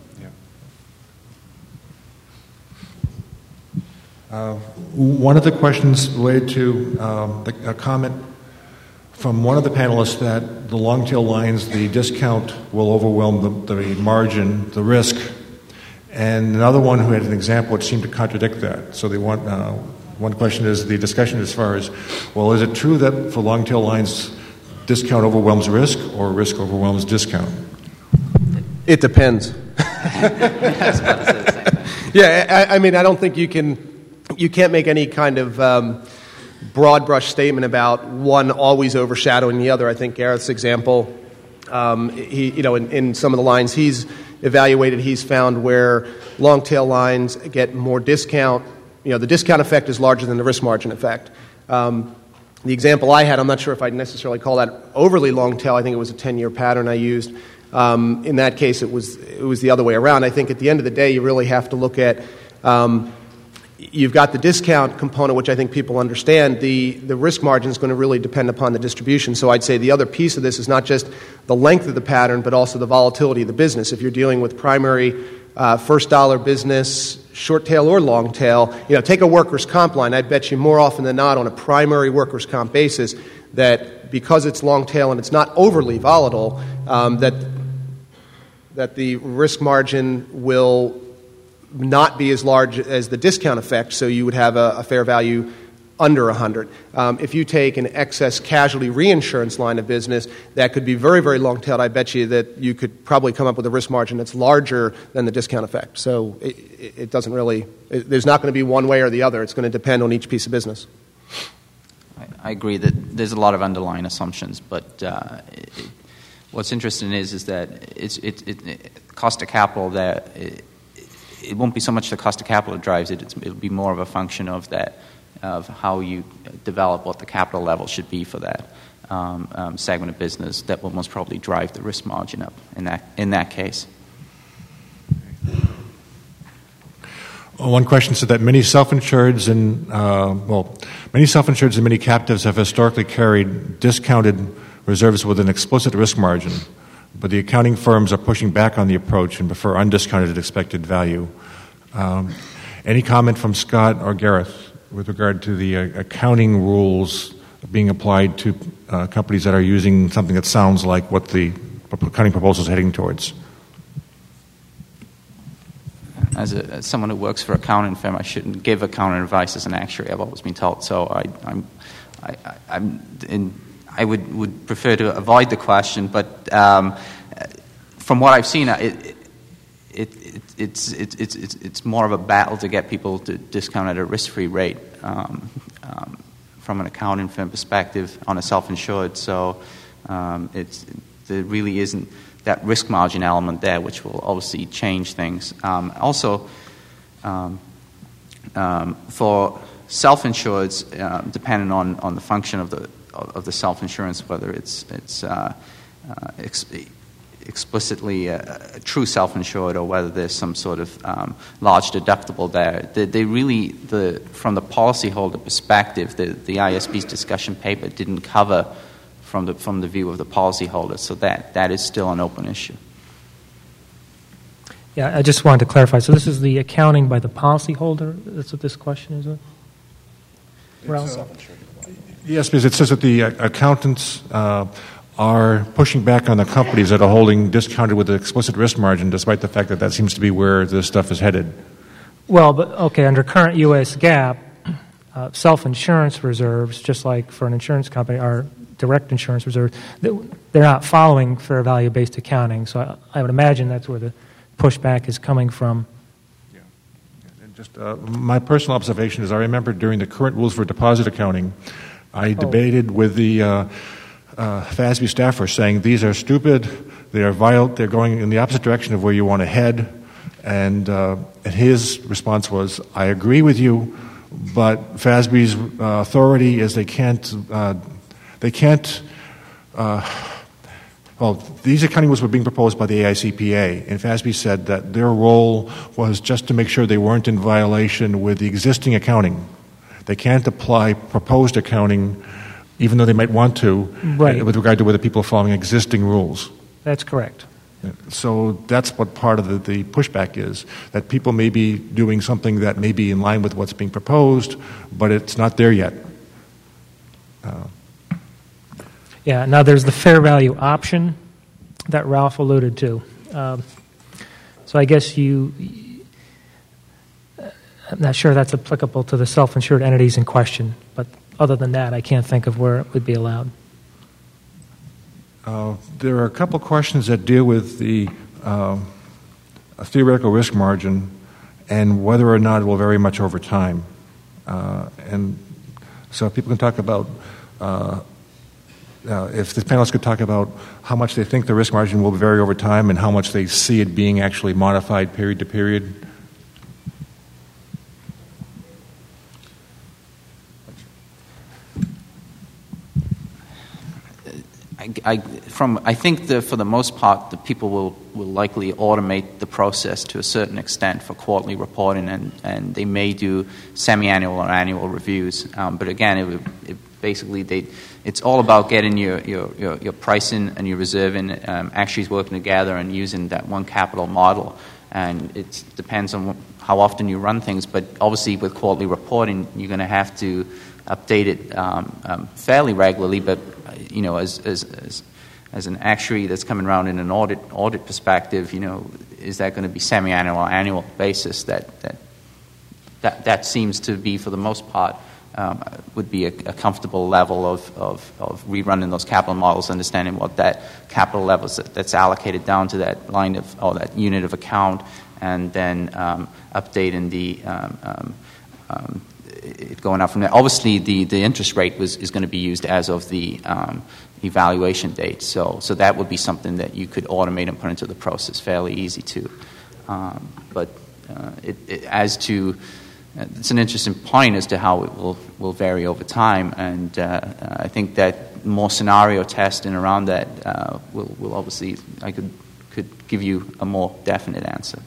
Uh, one of the questions related to um, the, a comment from one of the panelists that the long tail lines, the discount will overwhelm the, the margin, the risk, and another one who had an example which seemed to contradict that. So they want, uh, one question is the discussion as far as, well, is it true that for long tail lines, discount overwhelms risk or risk overwhelms discount? It depends. Yeah, I, I mean, I don't think you can. You can't make any kind of um, broad brush statement about one always overshadowing the other. I think Gareth's example, um, he, you know, in, in some of the lines he's evaluated, he's found where long tail lines get more discount. You know, the discount effect is larger than the risk margin effect. Um, the example I had, I'm not sure if I'd necessarily call that overly long tail. I think it was a ten-year pattern I used. Um, in that case, it was it was the other way around. I think at the end of the day, you really have to look at. Um, You've got the discount component, which I think people understand. The, the risk margin is going to really depend upon the distribution. So I'd say the other piece of this is not just the length of the pattern, but also the volatility of the business. If you're dealing with primary uh, first dollar business, short tail or long tail, you know, take a workers' comp line. I bet you more often than not on a primary workers' comp basis that because it's long tail and it's not overly volatile, um, that that the risk margin will not be as large as the discount effect, so you would have a, a fair value under one hundred. Um, if you take an excess casualty reinsurance line of business, that could be very, very long-tailed. I bet you that you could probably come up with a risk margin that's larger than the discount effect. So it, it doesn't really it, – there's not going to be one way or the other. It's going to depend on each piece of business. I, I agree that there's a lot of underlying assumptions, but uh, it, what's interesting is is that it's it, it, it cost of capital that it, – it won't be so much the cost of capital that drives it. It's, it'll be more of a function of that, of how you develop what the capital level should be for that um, um, segment of business that will most probably drive the risk margin up in that in that case. one question said that many self-insureds and, uh, well, many self-insureds and many captives have historically carried discounted reserves with an explicit risk margin, but the accounting firms are pushing back on the approach and prefer undiscounted expected value. Um, any comment from Scott or Gareth with regard to the uh, accounting rules being applied to uh, companies that are using something that sounds like what the accounting proposal is heading towards? As, a, as someone who works for an accounting firm, I shouldn't give accounting advice as an actuary. I've always been told. So I, I'm, I, I, I'm in, I would, would prefer to avoid the question. But um, from what I've seen, it, it, it, it's, it, it's, it's, it's more of a battle to get people to discount at a risk-free rate um, um, from an accounting firm perspective on a self-insured. So um, it's, there really isn't that risk margin element there, which will obviously change things. Um, also, um, um, for self-insureds, uh, depending on, on the function of the of the self-insurance, whether it's it's uh, uh, ex- explicitly a, a true self-insured or whether there's some sort of um, large deductible there, they, they really the from the policyholder perspective, the the I S B's discussion paper didn't cover from the from the view of the policyholder, so that, that is still an open issue. Yeah, I just wanted to clarify. So this is the accounting by the policyholder? That's what this question is? Ralph? Uh, yes, because it says that the uh, accountants uh, are pushing back on the companies that are holding discounted with an explicit risk margin, despite the fact that that seems to be where this stuff is headed. Well, but okay, under current U S GAAP, uh, self-insurance reserves, just like for an insurance company, are direct insurance reserves. They're not following fair value-based accounting, so I, I would imagine that's where the pushback is coming from. Yeah. And just uh, my personal observation is I remember during the current rules for deposit accounting, I oh. debated with the uh, uh, F A S B staffer saying these are stupid, they are vile, they're going in the opposite direction of where you want to head, and, uh, and his response was, I agree with you, but F A S B's uh, authority is they can't uh, They can't, uh, well, these accounting rules were being proposed by the A I C P A, and F A S B said that their role was just to make sure they weren't in violation with the existing accounting. They can't apply proposed accounting, even though they might want to, right. with regard to whether people are following existing rules. That's correct. So that's what part of the, the pushback is, that people may be doing something that may be in line with what's being proposed, but it's not there yet. Uh, Yeah, now there's the fair value option that Ralph alluded to. Um, so I guess you, I'm not sure that's applicable to the self-insured entities in question, but other than that, I can't think of where it would be allowed. Uh, there are a couple questions that deal with the uh, theoretical risk margin and whether or not it will vary much over time. Uh, and so people can talk about uh, Uh, if the panelists could talk about how much they think the risk margin will vary over time and how much they see it being actually modified period to period. I, I, from, I think that for the most part, the people will, will likely automate the process to a certain extent for quarterly reporting, and, and they may do semi-annual or annual reviews. Um, but again, it, it basically they, it's all about getting your, your, your, your pricing and your reserving um, actuaries working together and using that one capital model. And it depends on how often you run things, but obviously with quarterly reporting, you're going to have to update it um, um, fairly regularly. But you know, as, as as as an actuary that's coming around in an audit audit perspective, you know, is that going to be semi-annual or annual basis? That that that that seems to be, for the most part, um, would be a, a comfortable level of, of of rerunning those capital models, understanding what that capital level is that's allocated down to that line of or that unit of account, and then um, updating the um, um, um, it going out from there. Obviously, the, the interest rate was is going to be used as of the um, evaluation date, so so that would be something that you could automate and put into the process fairly easy too. Um, but uh, it, it, as to uh, it's an interesting point as to how it will will vary over time, and uh, I think that more scenario testing around that uh, will will obviously I could could give you a more definite answer.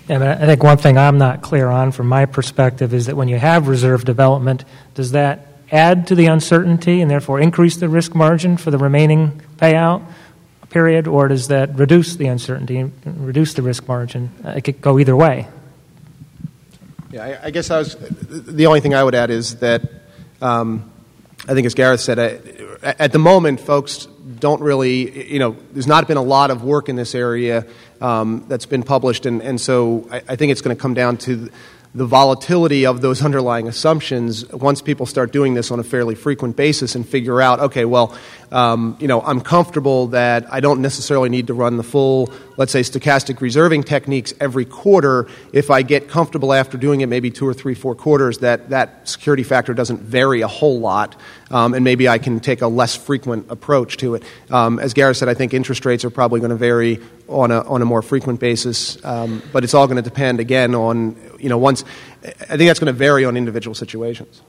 Yeah, but I think one thing I'm not clear on from my perspective is that when you have reserve development, does that add to the uncertainty and therefore increase the risk margin for the remaining payout period, or does that reduce the uncertainty and reduce the risk margin? It could go either way. Yeah, I, I guess I was. The only thing I would add is that um, I think, as Gareth said, I, at the moment, folks don't really, you know, there's not been a lot of work in this area um, that's been published, and, and so I, I think it's going to come down to the volatility of those underlying assumptions once people start doing this on a fairly frequent basis and figure out, okay, well, um, you know, I'm comfortable that I don't necessarily need to run the full, let's say, stochastic reserving techniques every quarter. If I get comfortable after doing it maybe two or three, four quarters, that that security factor doesn't vary a whole lot, um, and maybe I can take a less frequent approach to it. Um, as Gareth said, I think interest rates are probably going to vary on a on a more frequent basis, um, but it's all going to depend, again, on, you know, once, I think that's going to vary on individual situations.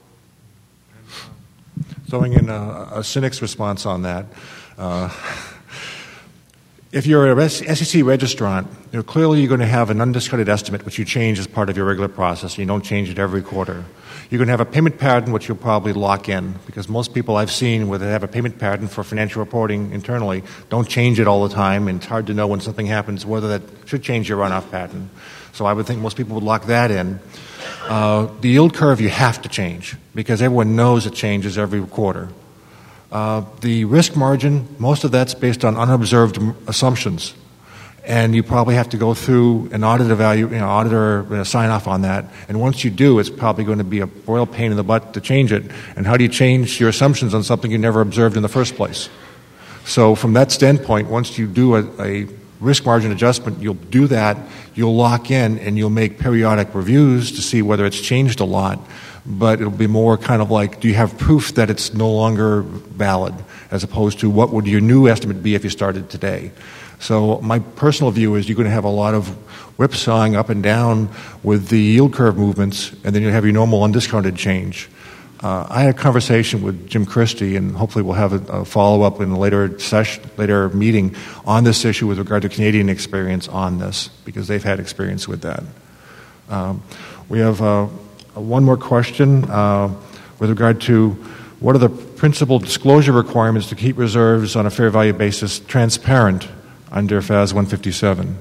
Throwing in a, a cynic's response on that, uh, if you're a S E C registrant, you know, clearly you're going to have an undiscounted estimate which you change as part of your regular process. You don't change it every quarter. You're going to have a payment pattern which you'll probably lock in, because most people I've seen where they have a payment pattern for financial reporting internally don't change it all the time, and it's hard to know when something happens whether that should change your runoff pattern. So I would think most people would lock that in. Uh, the yield curve you have to change, because everyone knows it changes every quarter. Uh, the risk margin, most of that's based on unobserved assumptions, and you probably have to go through an audit evalu- you know, auditor uh, sign off on that. And once you do, it's probably going to be a royal pain in the butt to change it. And how do you change your assumptions on something you never observed in the first place? So from that standpoint, once you do a, a risk margin adjustment, you'll do that, you'll lock in, and you'll make periodic reviews to see whether it's changed a lot. But it'll be more kind of like, do you have proof that it's no longer valid, as opposed to what would your new estimate be if you started today? So my personal view is you're going to have a lot of whipsawing up and down with the yield curve movements, and then you'll have your normal undiscounted change. Uh, I had a conversation with Jim Christie, and hopefully we'll have a, a follow-up in a later session, later meeting on this issue with regard to Canadian experience on this, because they've had experience with that. Um, we have uh, one more question uh, with regard to what are the principal disclosure requirements to keep reserves on a fair value basis transparent under F A S one fifty-seven?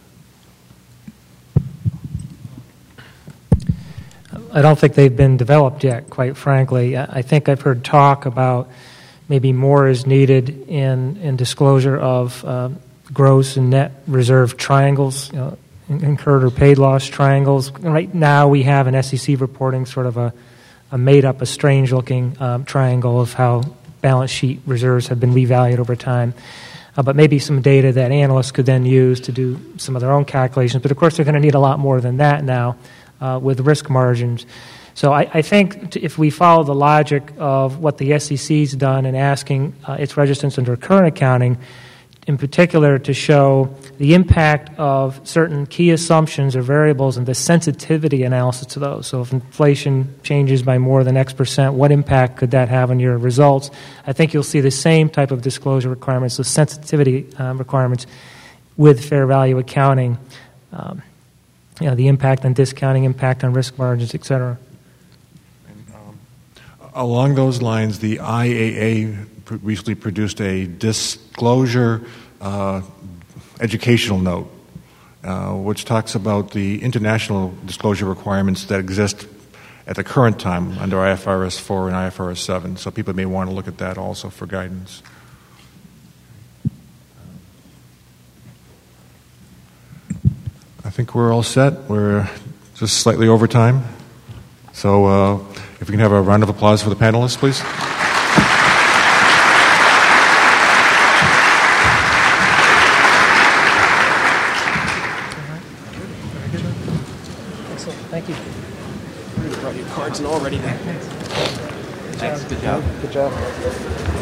I don't think they've been developed yet, quite frankly. I think I've heard talk about maybe more is needed in, in disclosure of uh, gross and net reserve triangles, you know, incurred or paid loss triangles. Right now we have in S E C reporting sort of a, a made-up, a strange-looking um, triangle of how balance sheet reserves have been revalued over time. Uh, but maybe some data that analysts could then use to do some of their own calculations. But of course they're going to need a lot more than that now. Uh, with risk margins. So I, I think t- if we follow the logic of what the S E C's done in asking uh, its registrants under current accounting, in particular to show the impact of certain key assumptions or variables and the sensitivity analysis to those. So if inflation changes by more than X percent, what impact could that have on your results? I think you'll see the same type of disclosure requirements, the sensitivity um, requirements with fair value accounting. Um, You know, the impact on discounting, impact on risk margins, et cetera. And, um, along those lines, the I A A recently produced a disclosure uh, educational note, uh, which talks about the international disclosure requirements that exist at the current time under I F R S four and I F R S seven. So people may want to look at that also for guidance. I think we're all set. We're just slightly over time. So uh, if we can have a round of applause for the panelists, please. Excellent. Thank you. You brought your cards and all ready to. Thanks. Good job. Good job.